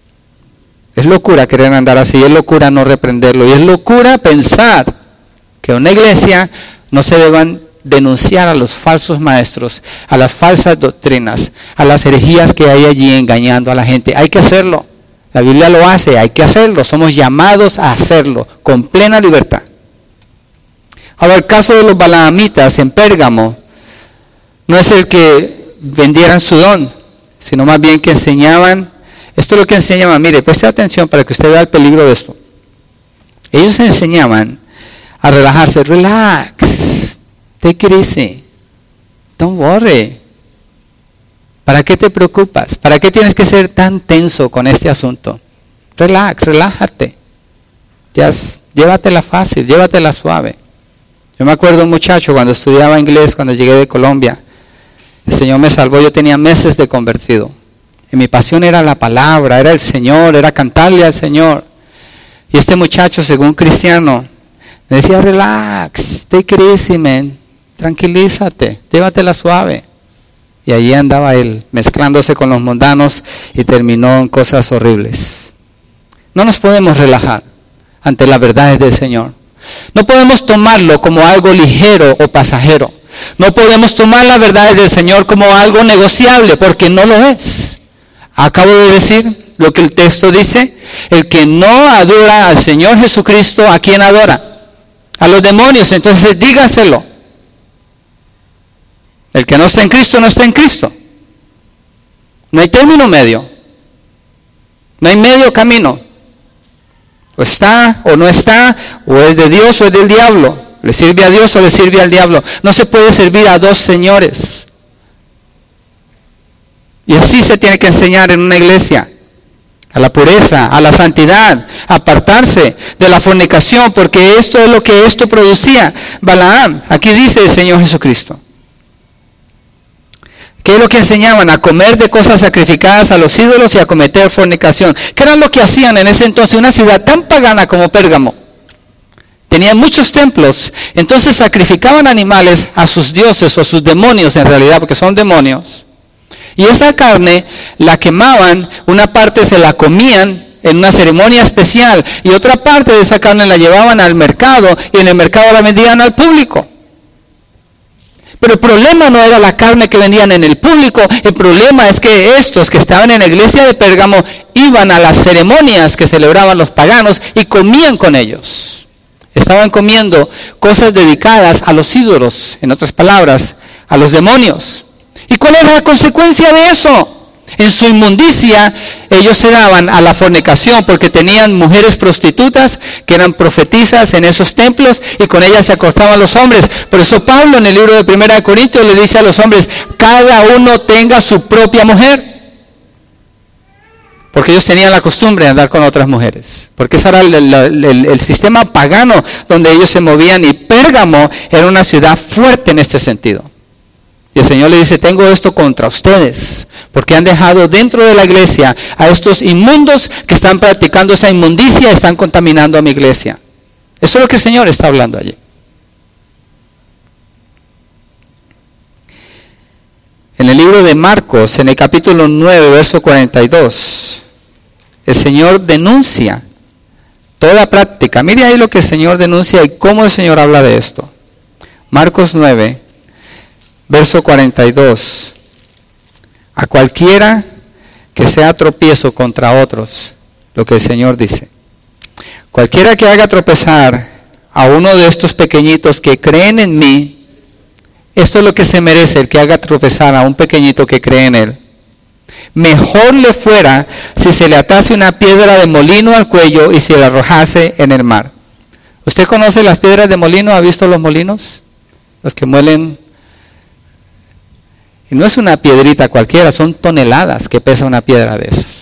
Es locura querer andar así, es locura no reprenderlo, y es locura pensar que en una iglesia no se deban denunciar a los falsos maestros, a las falsas doctrinas, a las herejías que hay allí engañando a la gente. Hay que hacerlo, la Biblia lo hace, hay que hacerlo, somos llamados a hacerlo con plena libertad. Ahora, el caso de los balaamitas en Pérgamo no es el que vendieran su don, sino más bien que enseñaban. Esto es lo que enseñaban. Mire, preste atención para que usted vea el peligro de esto. Ellos enseñaban a relajarse. Relax. Take it easy. Don't worry. ¿Para qué te preocupas? ¿Para qué tienes que ser tan tenso con este asunto? Relax, relájate. Just, llévatela fácil, llévatela suave. Yo me acuerdo de un muchacho cuando estudiaba inglés, cuando llegué de Colombia. El Señor me salvó, yo tenía meses de convertido. Y mi pasión era la palabra, era el Señor, era cantarle al Señor. Y este muchacho, según cristiano, me decía, relax, take it easy, man. Tranquilízate, llévatela suave. Y allí andaba él, mezclándose con los mundanos y terminó en cosas horribles. No nos podemos relajar ante las verdades del Señor. No podemos tomarlo como algo ligero o pasajero. No podemos tomar las verdades del Señor como algo negociable, porque no lo es. Acabo de decir lo que el texto dice. El que no adora al Señor Jesucristo, ¿a quién adora? A los demonios. Entonces dígaselo. El que no está en Cristo, no está en Cristo. No hay término medio. No hay medio camino. O está o no está, o es de Dios o es del diablo. Le sirve a Dios o le sirve al diablo. No se puede servir a dos señores. Y así se tiene que enseñar en una iglesia. A la pureza, a la santidad, a apartarse de la fornicación, porque esto es lo que esto producía. Balaam, aquí dice el Señor Jesucristo. ¿Qué es lo que enseñaban? A comer de cosas sacrificadas a los ídolos y a cometer fornicación. ¿Qué era lo que hacían en ese entonces? Una ciudad tan pagana como Pérgamo. Tenían muchos templos, entonces sacrificaban animales a sus dioses o a sus demonios en realidad, porque son demonios. Y esa carne la quemaban, una parte se la comían en una ceremonia especial y otra parte de esa carne la llevaban al mercado y en el mercado la vendían al público. Pero el problema no era la carne que vendían en el público, el problema es que estos que estaban en la iglesia de Pérgamo iban a las ceremonias que celebraban los paganos y comían con ellos. Estaban comiendo cosas dedicadas a los ídolos, en otras palabras, a los demonios. ¿Y cuál era la consecuencia de eso? En su inmundicia, ellos se daban a la fornicación porque tenían mujeres prostitutas que eran profetisas en esos templos y con ellas se acostaban los hombres. Por eso Pablo en el libro de Primera de Corintios le dice a los hombres, cada uno tenga su propia mujer. Porque ellos tenían la costumbre de andar con otras mujeres. Porque ese era el, el, el, el sistema pagano donde ellos se movían y Pérgamo era una ciudad fuerte en este sentido. Y el Señor le dice, tengo esto contra ustedes, porque han dejado dentro de la iglesia a estos inmundos que están practicando esa inmundicia y están contaminando a mi iglesia. Eso es lo que el Señor está hablando allí. En el libro de Marcos, en el capítulo nueve, verso cuarenta y dos, el Señor denuncia toda práctica. Mire ahí lo que el Señor denuncia y cómo el Señor habla de esto. Marcos nueve, verso cuarenta y dos. A cualquiera que sea tropiezo contra otros, lo que el Señor dice. Cualquiera que haga tropezar a uno de estos pequeñitos que creen en mí, esto es lo que se merece el que haga tropezar a un pequeñito que cree en él. Mejor le fuera si se le atase una piedra de molino al cuello y se la arrojase en el mar. ¿Usted conoce las piedras de molino? ¿Ha visto los molinos? Los que muelen. Y no es una piedrita cualquiera, son toneladas que pesa una piedra de esas.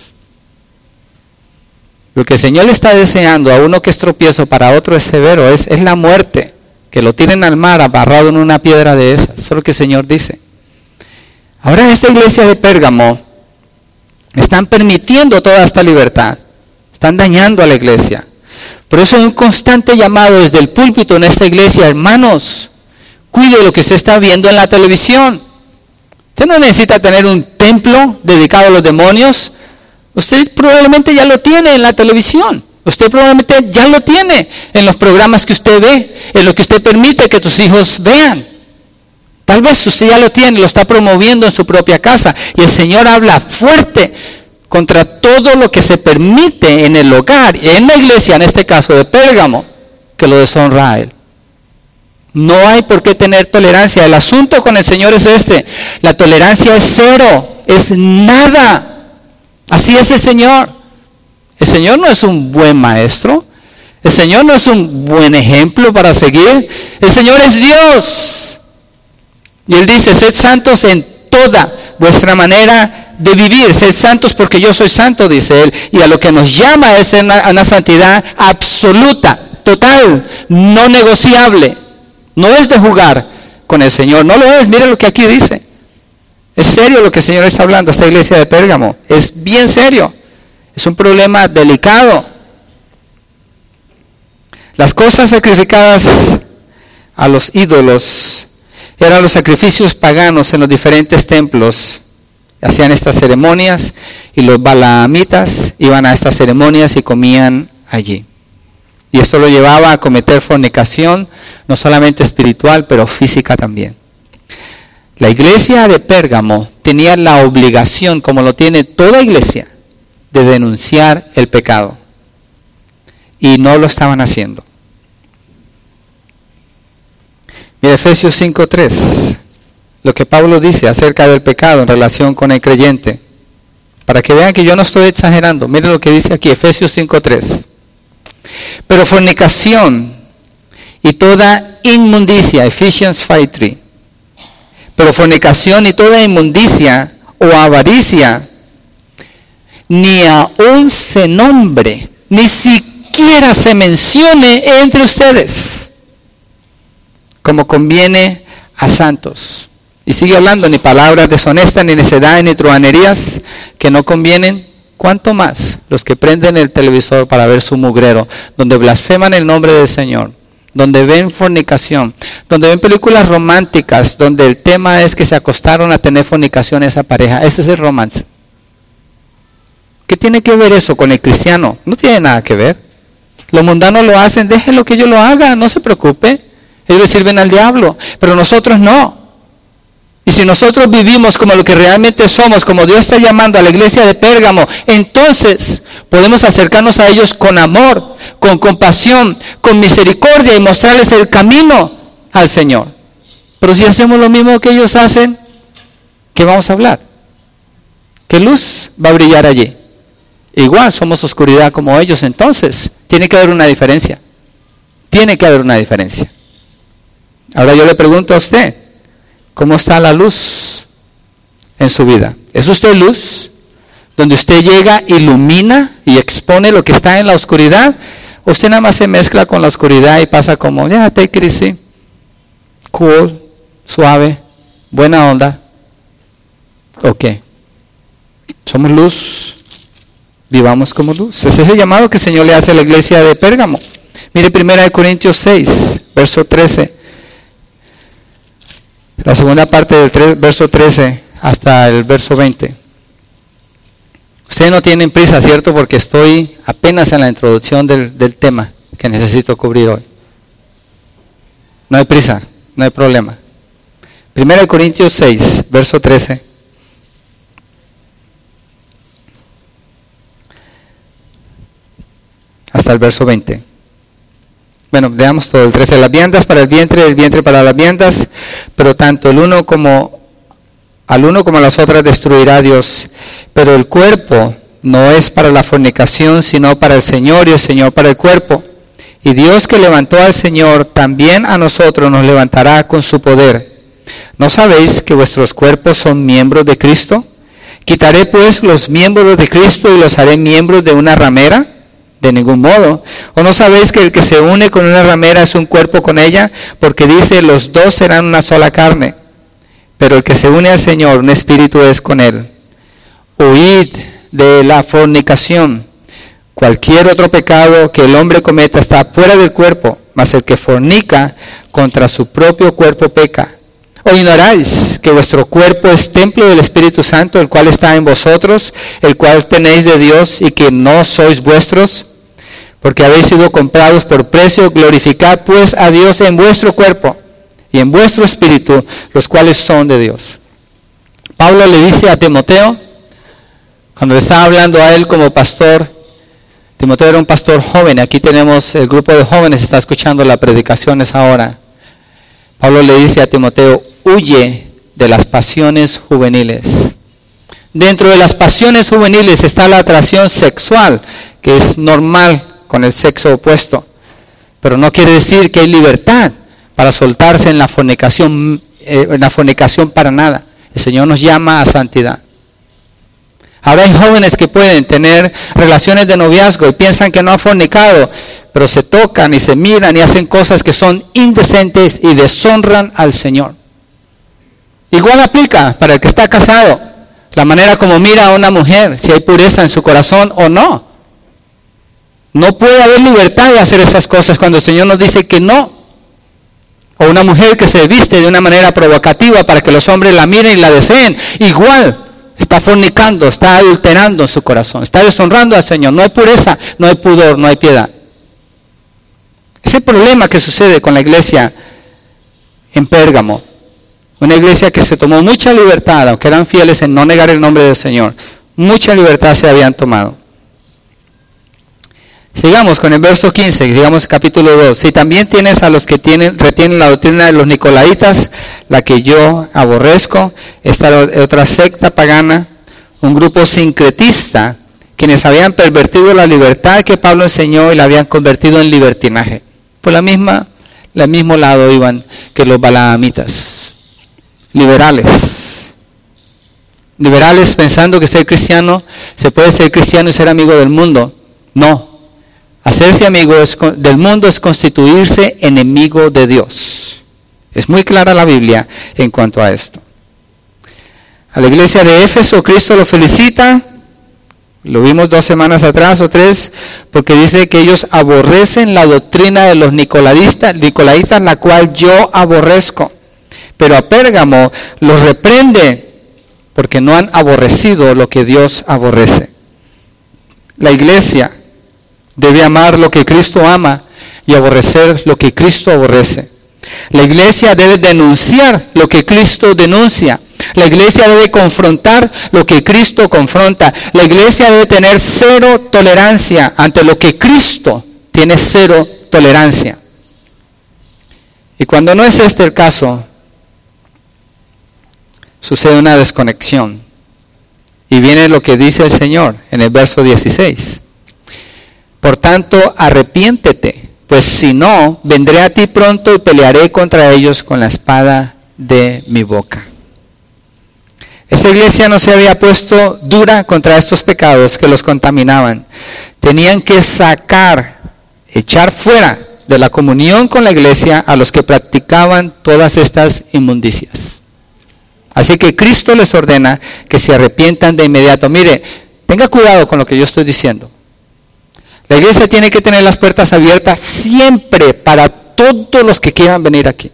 Lo que el Señor le está deseando a uno que es tropiezo, para otro es severo, es, es la muerte. Que lo tiren al mar abarrado en una piedra de esas. Eso es lo que el Señor dice. Ahora en esta iglesia de Pérgamo están permitiendo toda esta libertad. Están dañando a la iglesia. Por eso hay un constante llamado desde el púlpito en esta iglesia. Hermanos, cuide lo que usted está viendo en la televisión. Usted no necesita tener un templo dedicado a los demonios. Usted probablemente ya lo tiene en la televisión. Usted probablemente ya lo tiene en los programas que usted ve, en lo que usted permite que tus hijos vean. Tal vez usted ya lo tiene, lo está promoviendo en su propia casa. Y el Señor habla fuerte contra todo lo que se permite en el hogar, en la iglesia, en este caso de Pérgamo, que lo deshonra a Él. No hay por qué tener tolerancia. El asunto con el Señor es este. La tolerancia es cero, es nada. Así es el Señor. El Señor no es un buen maestro. El Señor no es un buen ejemplo para seguir. El Señor es Dios. Y Él dice, sed santos en toda vuestra manera de vivir. Sed santos porque yo soy santo, dice Él. Y a lo que nos llama es una, una santidad absoluta, total, no negociable. No es de jugar con el Señor. No lo es. Mire lo que aquí dice. Es serio lo que el Señor está hablando a esta iglesia de Pérgamo. Es bien serio. Es un problema delicado. Las cosas sacrificadas a los ídolos eran los sacrificios paganos en los diferentes templos. Hacían estas ceremonias y los balaamitas iban a estas ceremonias y comían allí. Y esto lo llevaba a cometer fornicación, no solamente espiritual, pero física también. La iglesia de Pérgamo tenía la obligación, como lo tiene toda iglesia, de denunciar el pecado. Y no lo estaban haciendo. Mira Efesios cinco tres, lo que Pablo dice acerca del pecado en relación con el creyente. Para que vean que yo no estoy exagerando. Miren lo que dice aquí, Efesios cinco tres. Pero fornicación y toda inmundicia, Ephesians cinco tres. Pero fornicación y toda inmundicia o avaricia, ni aún se nombre, ni siquiera se mencione entre ustedes, como conviene a santos. Y sigue hablando, ni palabras deshonestas, ni necedades, ni truhanerías que no convienen. ¿Cuánto más los que prenden el televisor para ver su mugrero, donde blasfeman el nombre del Señor, donde ven fornicación, donde ven películas románticas, donde el tema es que se acostaron a tener fornicación esa pareja? Ese es el romance. ¿Qué tiene que ver eso con el cristiano? No tiene nada que ver. Los mundanos lo hacen, déjenlo que ellos lo hagan, no se preocupe. Ellos le sirven al diablo, pero nosotros no. Y si nosotros vivimos como lo que realmente somos, como Dios está llamando a la iglesia de Pérgamo, entonces podemos acercarnos a ellos con amor, con compasión, con misericordia y mostrarles el camino al Señor. Pero si hacemos lo mismo que ellos hacen, ¿qué vamos a hablar? ¿Qué luz va a brillar allí? Igual somos oscuridad como ellos, entonces tiene que haber una diferencia. Tiene que haber una diferencia. Ahora yo le pregunto a usted, ¿cómo está la luz en su vida? ¿Es usted luz? Donde usted llega, ilumina y expone lo que está en la oscuridad. ¿O usted nada más se mezcla con la oscuridad y pasa como, ya, yeah, take it easy, cool, suave? ¿Buena onda? ¿O qué? Somos luz, vivamos como luz. Ese es el llamado que el Señor le hace a la iglesia de Pérgamo. Mire primera de Corintios seis, verso trece. La segunda parte del tres, verso trece hasta el verso veinte. Ustedes no tienen prisa, ¿cierto? Porque estoy apenas en la introducción del, del tema que necesito cubrir hoy. No hay prisa, no hay problema. primera de Corintios seis, verso trece. Hasta el verso veinte. Bueno, veamos todo el trece. Las viandas para el vientre, el vientre para las viandas, pero tanto el uno como al uno como a las otras destruirá Dios. Pero el cuerpo no es para la fornicación, sino para el Señor, y el Señor para el cuerpo. Y Dios que levantó al Señor, también a nosotros nos levantará con su poder. ¿No sabéis que vuestros cuerpos son miembros de Cristo? ¿Quitaré pues los miembros de Cristo y los haré miembros de una ramera? De ningún modo. ¿O no sabéis que el que se une con una ramera es un cuerpo con ella? Porque dice, los dos serán una sola carne. Pero el que se une al Señor, un espíritu es con él. Huid de la fornicación. Cualquier otro pecado que el hombre cometa está fuera del cuerpo, mas el que fornica contra su propio cuerpo peca. ¿O ignoráis que vuestro cuerpo es templo del Espíritu Santo, el cual está en vosotros, el cual tenéis de Dios y que no sois vuestros? Porque habéis sido comprados por precio. Glorificad pues a Dios en vuestro cuerpo y en vuestro espíritu, los cuales son de Dios. Pablo le dice a Timoteo, cuando le estaba hablando a él como pastor, Timoteo era un pastor joven, aquí tenemos el grupo de jóvenes, está escuchando las predicaciones ahora. Pablo le dice a Timoteo, huye de las pasiones juveniles. Dentro de las pasiones juveniles está la atracción sexual, que es normal con el sexo opuesto. Pero no quiere decir que hay libertad para soltarse en la fornicación, eh, en la fornicación para nada. El Señor nos llama a santidad. Ahora hay jóvenes que pueden tener relaciones de noviazgo y piensan que no han fornicado, pero se tocan y se miran y hacen cosas que son indecentes y deshonran al Señor. Igual aplica para el que está casado, la manera como mira a una mujer, si hay pureza en su corazón o no. No puede haber libertad de hacer esas cosas cuando el Señor nos dice que no. O una mujer que se viste de una manera provocativa para que los hombres la miren y la deseen, igual está fornicando, está adulterando en su corazón, está deshonrando al Señor. No hay pureza, no hay pudor, no hay piedad. Ese problema que sucede con la iglesia en Pérgamo, una iglesia que se tomó mucha libertad, aunque eran fieles en no negar el nombre del Señor, mucha libertad se habían tomado. Sigamos con el verso quince, digamos capítulo dos. Si también tienes a los que tienen, retienen la doctrina de los nicolaitas, la que yo aborrezco, esta otra secta pagana, un grupo sincretista, quienes habían pervertido la libertad que Pablo enseñó y la habían convertido en libertinaje. Por la misma, el mismo lado iban que los balaamitas, liberales. Liberales pensando que ser cristiano, se puede ser cristiano y ser amigo del mundo. No. Hacerse amigo del mundo es constituirse enemigo de Dios. Es muy clara la Biblia en cuanto a esto. A la iglesia de Éfeso, Cristo lo felicita. Lo vimos dos semanas atrás o tres, porque dice que ellos aborrecen la doctrina de los nicolaitas, nicolaitas, la cual yo aborrezco. Pero a Pérgamo los reprende porque no han aborrecido lo que Dios aborrece. La iglesia debe amar lo que Cristo ama y aborrecer lo que Cristo aborrece. La iglesia debe denunciar lo que Cristo denuncia. La iglesia debe confrontar lo que Cristo confronta. La iglesia debe tener cero tolerancia ante lo que Cristo tiene cero tolerancia. Y cuando no es este el caso, sucede una desconexión. Y viene lo que dice el Señor en el verso dieciséis. Por tanto, arrepiéntete, pues si no, vendré a ti pronto y pelearé contra ellos con la espada de mi boca. Esta iglesia no se había puesto dura contra estos pecados que los contaminaban. Tenían que sacar, echar fuera de la comunión con la iglesia a los que practicaban todas estas inmundicias. Así que Cristo les ordena que se arrepientan de inmediato. Mire, tenga cuidado con lo que yo estoy diciendo. La iglesia tiene que tener las puertas abiertas siempre para todos los que quieran venir aquí.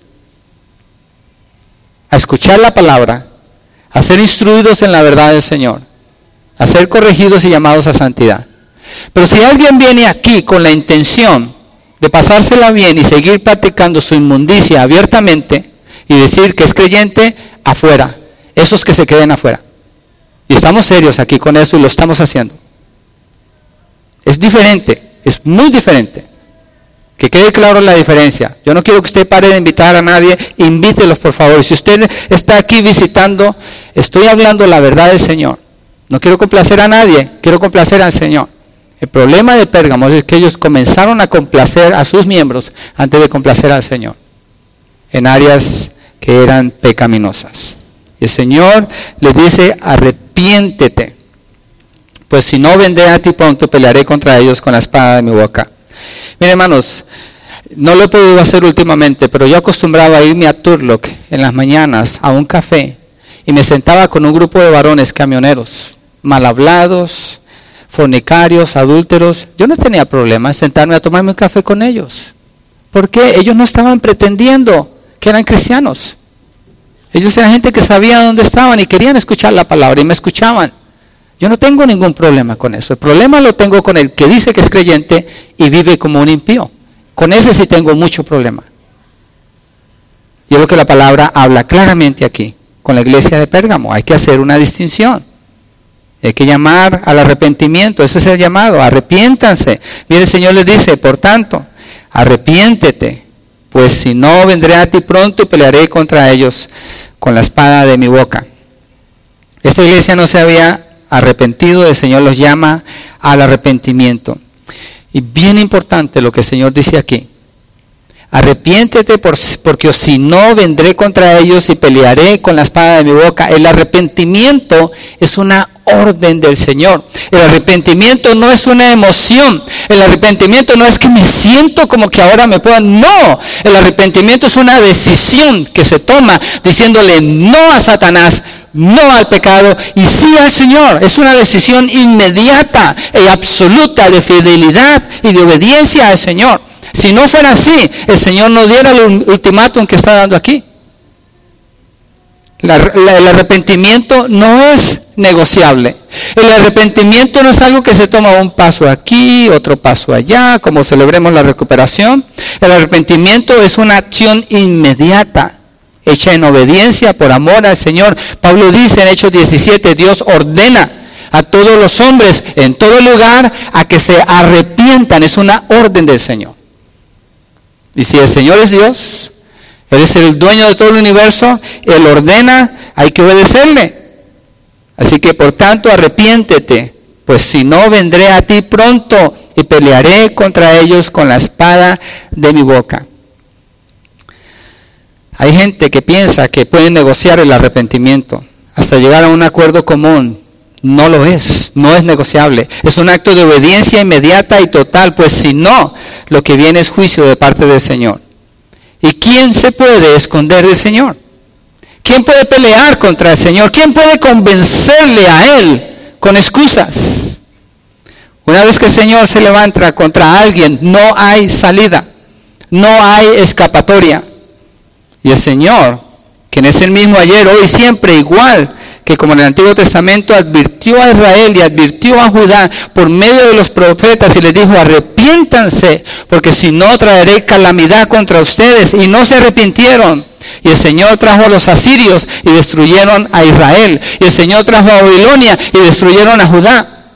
A escuchar la palabra, a ser instruidos en la verdad del Señor, a ser corregidos y llamados a santidad. Pero si alguien viene aquí con la intención de pasársela bien y seguir practicando su inmundicia abiertamente y decir que es creyente, afuera, esos que se queden afuera. Y estamos serios aquí con eso y lo estamos haciendo. Es diferente, es muy diferente. Que quede claro la diferencia. Yo no quiero que usted pare de invitar a nadie, invítelos por favor. Si usted está aquí visitando, estoy hablando la verdad del Señor. No quiero complacer a nadie, quiero complacer al Señor. El problema de Pérgamo es que ellos comenzaron a complacer a sus miembros antes de complacer al Señor, en áreas que eran pecaminosas. Y el Señor les dice, arrepiéntete, pues si no vendré a ti pronto, pelearé contra ellos con la espada de mi boca. Miren, hermanos, no lo he podido hacer últimamente, pero yo acostumbraba a irme a Turlock en las mañanas a un café y me sentaba con un grupo de varones camioneros, mal hablados, fornicarios, adúlteros. Yo no tenía problema en sentarme a tomarme un café con ellos. ¿Por qué? Ellos no estaban pretendiendo que eran cristianos. Ellos eran gente que sabía dónde estaban y querían escuchar la palabra y me escuchaban. Yo no tengo ningún problema con eso. El problema lo tengo con el que dice que es creyente y vive como un impío. Con ese sí tengo mucho problema. Y es lo que la palabra habla claramente aquí, con la iglesia de Pérgamo. Hay que hacer una distinción. Hay que llamar al arrepentimiento. Ese es el llamado. Arrepiéntanse. Mire, el Señor les dice, por tanto, arrepiéntete, pues si no vendré a ti pronto y pelearé contra ellos con la espada de mi boca. Esta iglesia no se había arrepentido, el Señor los llama al arrepentimiento. Y bien importante lo que el Señor dice aquí. Arrepiéntete por, porque si no vendré contra ellos y pelearé con la espada de mi boca. El arrepentimiento es una orden del Señor. El arrepentimiento no es una emoción. El arrepentimiento no es que me siento como que ahora me puedo. No, el arrepentimiento es una decisión que se toma diciéndole no a Satanás, no al pecado y sí al Señor. Es una decisión inmediata y absoluta de fidelidad y de obediencia al Señor. Si no fuera así, el Señor no diera el ultimátum que está dando aquí. La, la, el arrepentimiento no es negociable. El arrepentimiento no es algo que se toma un paso aquí, otro paso allá, como celebremos la recuperación. El arrepentimiento es una acción inmediata, hecha en obediencia por amor al Señor. Pablo dice en Hechos diecisiete, Dios ordena a todos los hombres en todo lugar a que se arrepientan. Es una orden del Señor. Y si el Señor es Dios, Él es el dueño de todo el universo, Él ordena, hay que obedecerle. Así que por tanto arrepiéntete, pues si no vendré a ti pronto y pelearé contra ellos con la espada de mi boca. Hay gente que piensa que puede negociar el arrepentimiento hasta llegar a un acuerdo común. No lo es, no es negociable. Es un acto de obediencia inmediata y total, pues si no, lo que viene es juicio de parte del Señor. ¿Y quién se puede esconder del Señor? ¿Quién puede pelear contra el Señor? ¿Quién puede convencerle a Él con excusas? Una vez que el Señor se levanta contra alguien, no hay salida, no hay escapatoria. Y el Señor, quien es el mismo ayer, hoy, siempre, igual que como en el Antiguo Testamento advirtió a Israel y advirtió a Judá por medio de los profetas y les dijo, arrepiéntanse, porque si no traeré calamidad contra ustedes. Y no se arrepintieron. Y el Señor trajo a los asirios y destruyeron a Israel. Y el Señor trajo a Babilonia y destruyeron a Judá.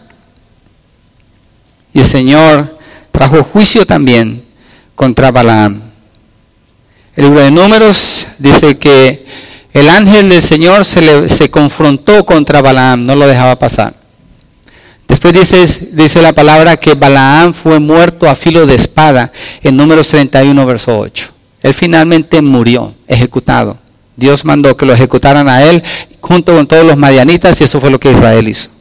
Y el Señor trajo juicio también contra Balaam. El libro de Números dice que el ángel del Señor se, le, se confrontó contra Balaam, no lo dejaba pasar. Después dice, dice la palabra que Balaam fue muerto a filo de espada en Números treinta y uno, verso ocho. Él finalmente murió, ejecutado. Dios mandó que lo ejecutaran a él junto con todos los madianitas y eso fue lo que Israel hizo.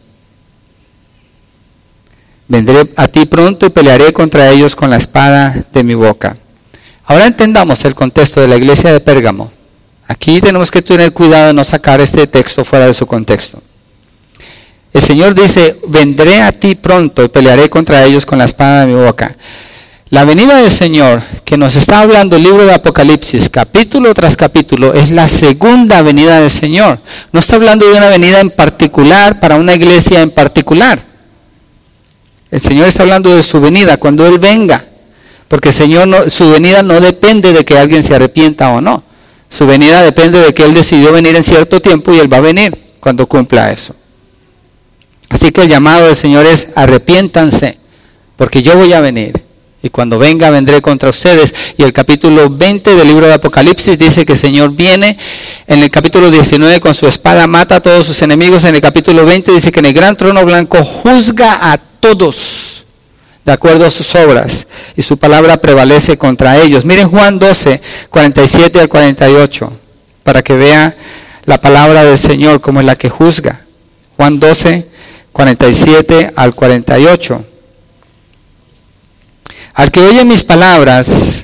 Vendré a ti pronto y pelearé contra ellos con la espada de mi boca. Ahora entendamos el contexto de la iglesia de Pérgamo. Aquí tenemos que tener cuidado de no sacar este texto fuera de su contexto. El Señor dice, vendré a ti pronto y pelearé contra ellos con la espada de mi boca. La venida del Señor, que nos está hablando el libro de Apocalipsis, capítulo tras capítulo, es la segunda venida del Señor. No está hablando de una venida en particular para una iglesia en particular. El Señor está hablando de su venida, cuando Él venga. Porque el Señor no, su venida no depende de que alguien se arrepienta o no. Su venida depende de que Él decidió venir en cierto tiempo y Él va a venir cuando cumpla eso. Así que el llamado del Señor es arrepiéntanse, porque yo voy a venir. Y cuando venga, vendré contra ustedes. Y el capítulo veinte del libro de Apocalipsis dice que el Señor viene. En el capítulo diecinueve con su espada mata a todos sus enemigos. En el capítulo veinte dice que en el gran trono blanco juzga a todos de acuerdo a sus obras. Y su palabra prevalece contra ellos. Miren Juan doce, cuarenta y siete al cuarenta y ocho. Para que vea la palabra del Señor como es la que juzga. Juan doce, cuarenta y siete al cuarenta y ocho. Al que oye mis palabras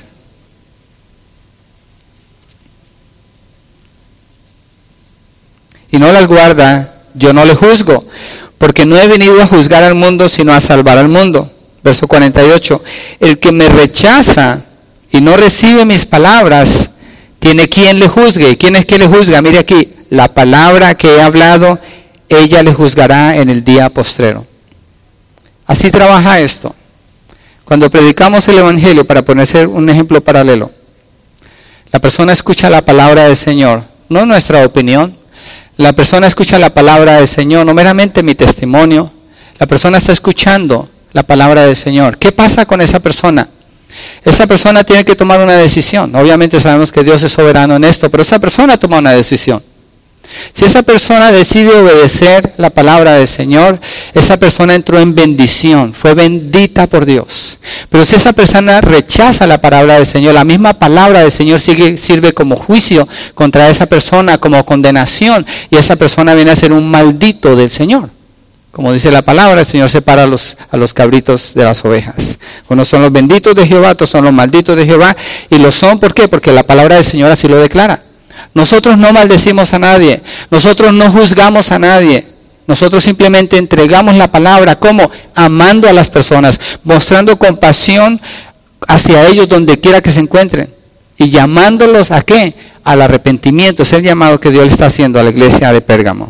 y no las guarda, yo no le juzgo, porque no he venido a juzgar al mundo, sino a salvar al mundo. Verso cuarenta y ocho. El que me rechaza y no recibe mis palabras, tiene quien le juzgue. ¿Quién es quien le juzga? Mire aquí, la palabra que he hablado, ella le juzgará en el día postrero. Así trabaja esto. Cuando predicamos el Evangelio, para ponerse un ejemplo paralelo, la persona escucha la palabra del Señor, no nuestra opinión. La persona escucha la palabra del Señor, no meramente mi testimonio. La persona está escuchando la palabra del Señor. ¿Qué pasa con esa persona? Esa persona tiene que tomar una decisión. Obviamente sabemos que Dios es soberano en esto, pero esa persona toma una decisión. Si esa persona decide obedecer la palabra del Señor, esa persona entró en bendición, fue bendita por Dios. Pero si esa persona rechaza la palabra del Señor, la misma palabra del Señor sigue, sirve como juicio contra esa persona, como condenación, y esa persona viene a ser un maldito del Señor. Como dice la palabra, el Señor separa a los, a los cabritos de las ovejas. Unos son los benditos de Jehová, otros son los malditos de Jehová, y lo son, ¿por qué? Porque la palabra del Señor así lo declara. Nosotros no maldecimos a nadie, nosotros no juzgamos a nadie, nosotros simplemente entregamos la palabra, ¿cómo? Amando a las personas, mostrando compasión hacia ellos donde quiera que se encuentren y llamándolos ¿a qué? Al arrepentimiento. Es el llamado que Dios le está haciendo a la iglesia de Pérgamo.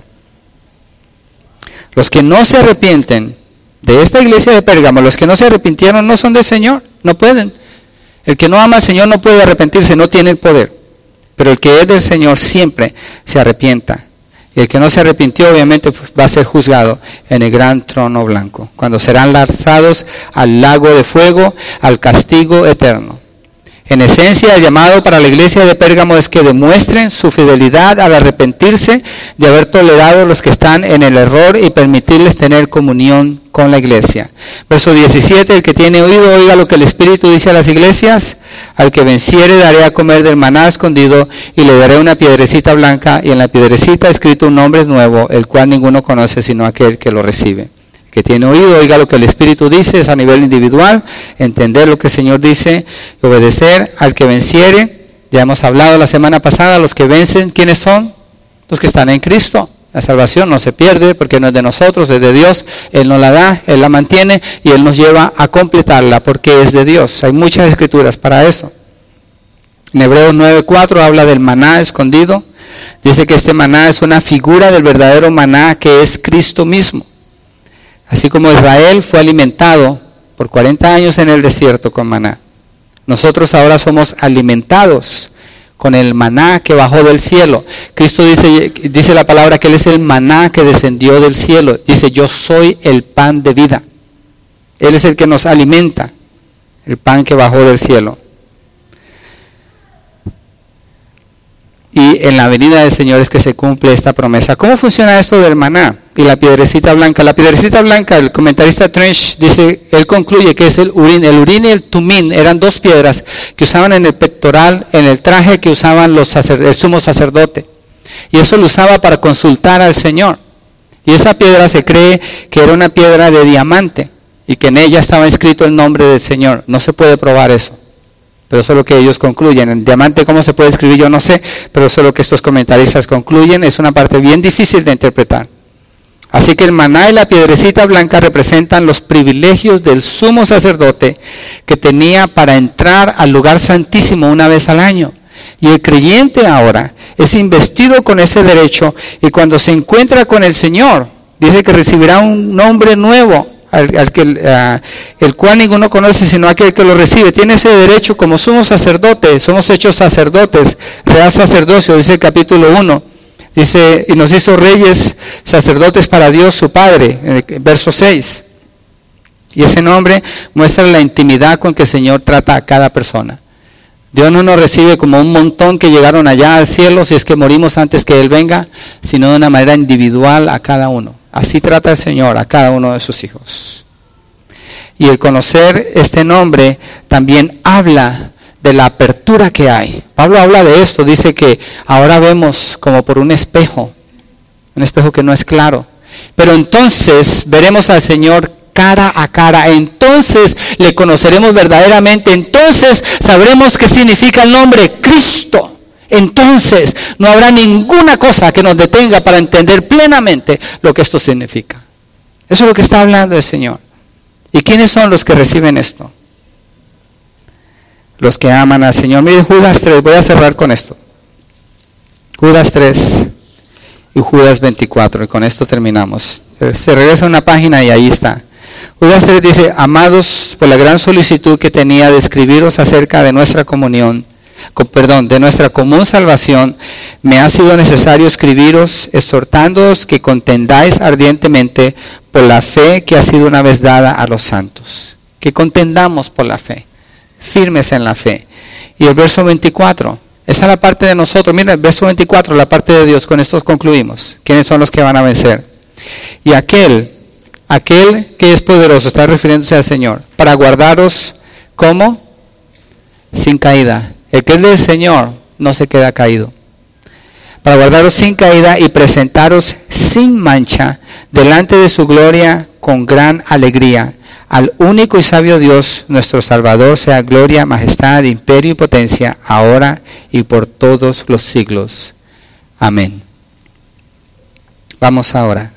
Los que no se arrepienten de esta iglesia de Pérgamo, los que no se arrepintieron no son del Señor, no pueden. El que no ama al Señor no puede arrepentirse, no tiene el poder. Pero el que es del Señor siempre se arrepienta. Y el que no se arrepintió obviamente va a ser juzgado en el gran trono blanco, cuando serán lanzados al lago de fuego, al castigo eterno. En esencia, el llamado para la iglesia de Pérgamo es que demuestren su fidelidad al arrepentirse de haber tolerado los que están en el error y permitirles tener comunión con la iglesia. Verso diecisiete, el que tiene oído, oiga lo que el Espíritu dice a las iglesias. Al que venciere daré a comer del maná escondido y le daré una piedrecita blanca y en la piedrecita escrito un nombre nuevo, el cual ninguno conoce sino aquel que lo recibe. Que tiene oído, oiga lo que el Espíritu dice, es a nivel individual, entender lo que el Señor dice y obedecer. Al que venciere, ya hemos hablado la semana pasada, los que vencen, ¿quiénes son? Los que están en Cristo. La salvación no se pierde porque no es de nosotros, es de Dios. Él nos la da, Él la mantiene y Él nos lleva a completarla porque es de Dios. Hay muchas escrituras para eso. En Hebreos nueve cuatro habla del maná escondido. Dice que este maná es una figura del verdadero maná que es Cristo mismo. Así como Israel fue alimentado por cuarenta años en el desierto con maná, nosotros ahora somos alimentados con el maná que bajó del cielo. Cristo dice, dice la palabra que Él es el maná que descendió del cielo. Dice, yo soy el pan de vida. Él es el que nos alimenta, el pan que bajó del cielo. Y en la venida del Señor es que se cumple esta promesa. ¿Cómo funciona esto del maná y la piedrecita blanca? La piedrecita blanca, el comentarista Trench dice, él concluye que es el urín. El urín y el tumín eran dos piedras que usaban en el pectoral, en el traje que usaban los sacer, el sumo sacerdote. Y eso lo usaba para consultar al Señor. Y esa piedra se cree que era una piedra de diamante y que en ella estaba escrito el nombre del Señor. No se puede probar eso. Pero eso es lo que ellos concluyen. En diamante, ¿cómo se puede escribir? Yo no sé, pero eso es lo que estos comentaristas concluyen. Es una parte bien difícil de interpretar. Así que el maná y la piedrecita blanca representan los privilegios del sumo sacerdote que tenía para entrar al lugar santísimo una vez al año. Y el creyente ahora es investido con ese derecho, y cuando se encuentra con el Señor, dice que recibirá un nombre nuevo, al, al que, uh, el cual ninguno conoce sino aquel que lo recibe. Tiene ese derecho como sumo sacerdote. Somos hechos sacerdotes, real sacerdocio, dice el capítulo uno. Dice, y nos hizo reyes, sacerdotes para Dios su Padre, en el verso seis. Y ese nombre muestra la intimidad con que el Señor trata a cada persona. Dios no nos recibe como un montón que llegaron allá al cielo, si es que morimos antes que Él venga, sino de una manera individual a cada uno. Así trata el Señor a cada uno de sus hijos. Y el conocer este nombre también habla de la apertura que hay. Pablo habla de esto, dice que ahora vemos como por un espejo, un espejo que no es claro. Pero entonces veremos al Señor cara a cara, entonces le conoceremos verdaderamente, entonces sabremos qué significa el nombre Cristo. Entonces no habrá ninguna cosa que nos detenga para entender plenamente lo que esto significa. Eso es lo que está hablando el Señor. ¿Y quiénes son los que reciben esto? Los que aman al Señor. Mire Judas tres, voy a cerrar con esto. Judas tres y Judas veinticuatro, y con esto terminamos. Se regresa a una página y ahí está. Judas tres dice, amados, por la gran solicitud que tenía de escribiros acerca de nuestra comunión, con, perdón, de nuestra común salvación, me ha sido necesario escribiros, exhortándoos que contendáis ardientemente por la fe que ha sido una vez dada a los santos. Que contendamos por la fe, firmes en la fe. Y el verso veinticuatro, esa es la parte de nosotros. Mira, el verso veinticuatro, la parte de Dios, con esto concluimos. ¿Quiénes son los que van a vencer? Y aquel, aquel que es poderoso, está refiriéndose al Señor, para guardaros, ¿cómo? Sin caída. El que es del Señor no se queda caído. Para guardaros sin caída y presentaros sin mancha delante de su gloria con gran alegría. Al único y sabio Dios, nuestro Salvador, sea gloria, majestad, imperio y potencia, ahora y por todos los siglos. Amén. Vamos ahora.